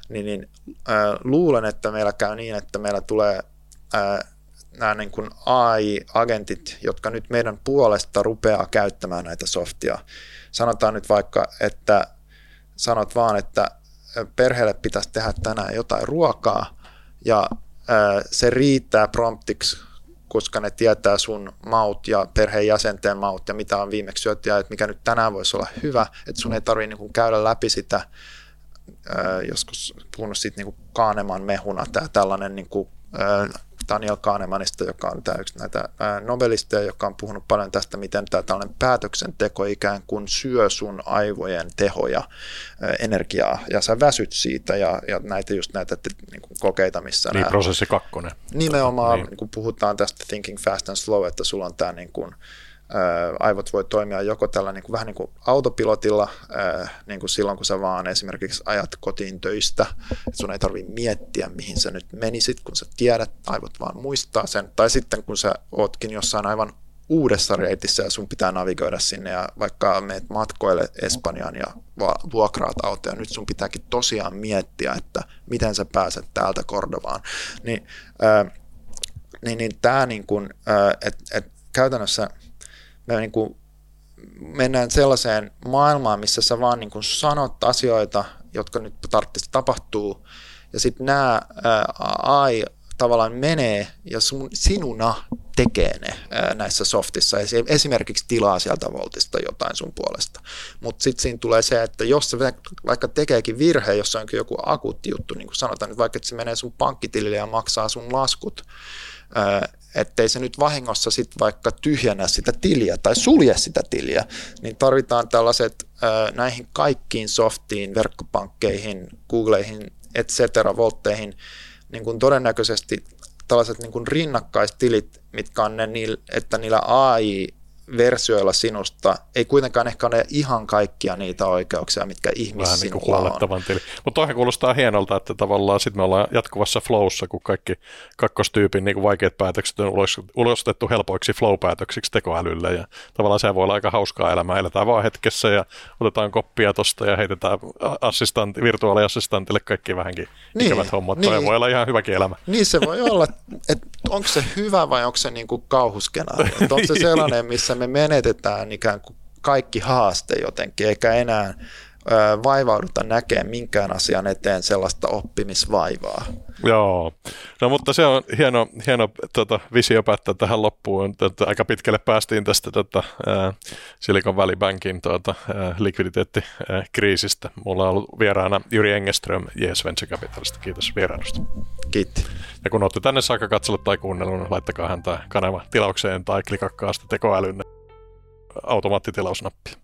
Luulen, että meillä käy niin, että meillä tulee nämä niin kuin AI-agentit, jotka nyt meidän puolesta rupeaa käyttämään näitä softia. Sanotaan nyt vaikka, että sanot vaan, että perheelle pitäisi tehdä tänään jotain ruokaa, ja se riittää promptiksi, koska ne tietää sun maut ja perheenjäsenten maut ja mitä on viimeksi syöty ja että mikä nyt tänään voisi olla hyvä, että sun ei tarvitse niin kuin käydä läpi sitä, joskus puhunut siitä niin kuin Kahneman mehuna, tällainen niin kuin Daniel Kahnemanista, joka on yksi näitä nobelisteja, joka on puhunut paljon tästä, miten tämä tällainen päätöksenteko ikään kuin syö sun aivojen tehoja, energiaa, ja sä väsyt siitä, ja näitä niin kuin kokeita, missä niin, prosessi 2. Nimenomaan, niin kun puhutaan tästä thinking fast and slow, että sulla on tämä niin kuin, aivot voi toimia joko tällä niin kuin, vähän niin kuin autopilotilla, niin kuin silloin kun sä vaan esimerkiksi ajat kotiin töistä, että sun ei tarvitse miettiä mihin sä nyt menisit, kun sä tiedät, aivot vaan muistaa sen, tai sitten kun sä ootkin jossain aivan uudessa reitissä ja sun pitää navigoida sinne ja vaikka meet matkoille Espanjaan ja vuokraat autoja, nyt sun pitääkin tosiaan miettiä, että miten sä pääset täältä Cordobaan, niin tämä niin kuin, että käytännössä me niin kuin mennään sellaiseen maailmaan, missä sä vaan niin kuin sanot asioita, jotka nyt tarvitsisi tapahtuu, ja sitten nämä AI tavallaan menee ja sinuna tekee ne näissä softissa, esimerkiksi tilaa sieltä Voltista jotain sun puolesta. Mutta sitten siinä tulee se, että jos se vaikka tekeekin virhe, jos on joku akuutti juttu, niin kuin sanotaan nyt vaikka, että se menee sun pankkitilille ja maksaa sun laskut, ettei se nyt vahingossa sitten vaikka tyhjennä sitä tiliä tai sulje sitä tiliä, niin tarvitaan tällaiset näihin kaikkiin softiin, verkkopankkeihin, Googleihin, et cetera, Voltteihin, niin kuin todennäköisesti tällaiset niin kuin rinnakkaistilit, mitkä on että niillä AI-versioilla sinusta ei kuitenkaan ehkä ole ihan kaikkia niitä oikeuksia, mitkä ihmissinulla on. Mutta toihan kuulostaa hienolta, että tavallaan sitten me ollaan jatkuvassa flowssa, kun kaikki kakkostyypin niin kuin vaikeat päätökset on ulostettu helpoiksi flow-päätöksiksi tekoälylle, ja tavallaan se voi olla aika hauskaa elämää. Eletään vaan hetkessä ja otetaan koppia tosta ja heitetään virtuaaliassistantille kaikki vähänkin ikävät hommat. Toi voi olla ihan hyväkin elämä. Niin se voi olla, että onko se hyvä vai onko se niin kuin kauhuskenaario? Onko se sellainen, missä me menetetään ikään kuin kaikki haaste jotenkin, eikä enää vaivauduta näkemään minkään asian eteen sellaista oppimisvaivaa. Joo, No mutta se on hieno visio päättää tähän loppuun. Aika pitkälle päästiin tästä Silicon Valley Bankin likviditeettikriisistä. Mulla on ollut vieraana Jyri Engeström, JS Venture Capitalista. Kiitos vierailusta. Kiitti. Ja kun olette tänne saakka katsellut tai kuunnellut, niin laittakaa häntä kanava tilaukseen tai klikakkaa sitä tekoälyn automaattitilausnappia.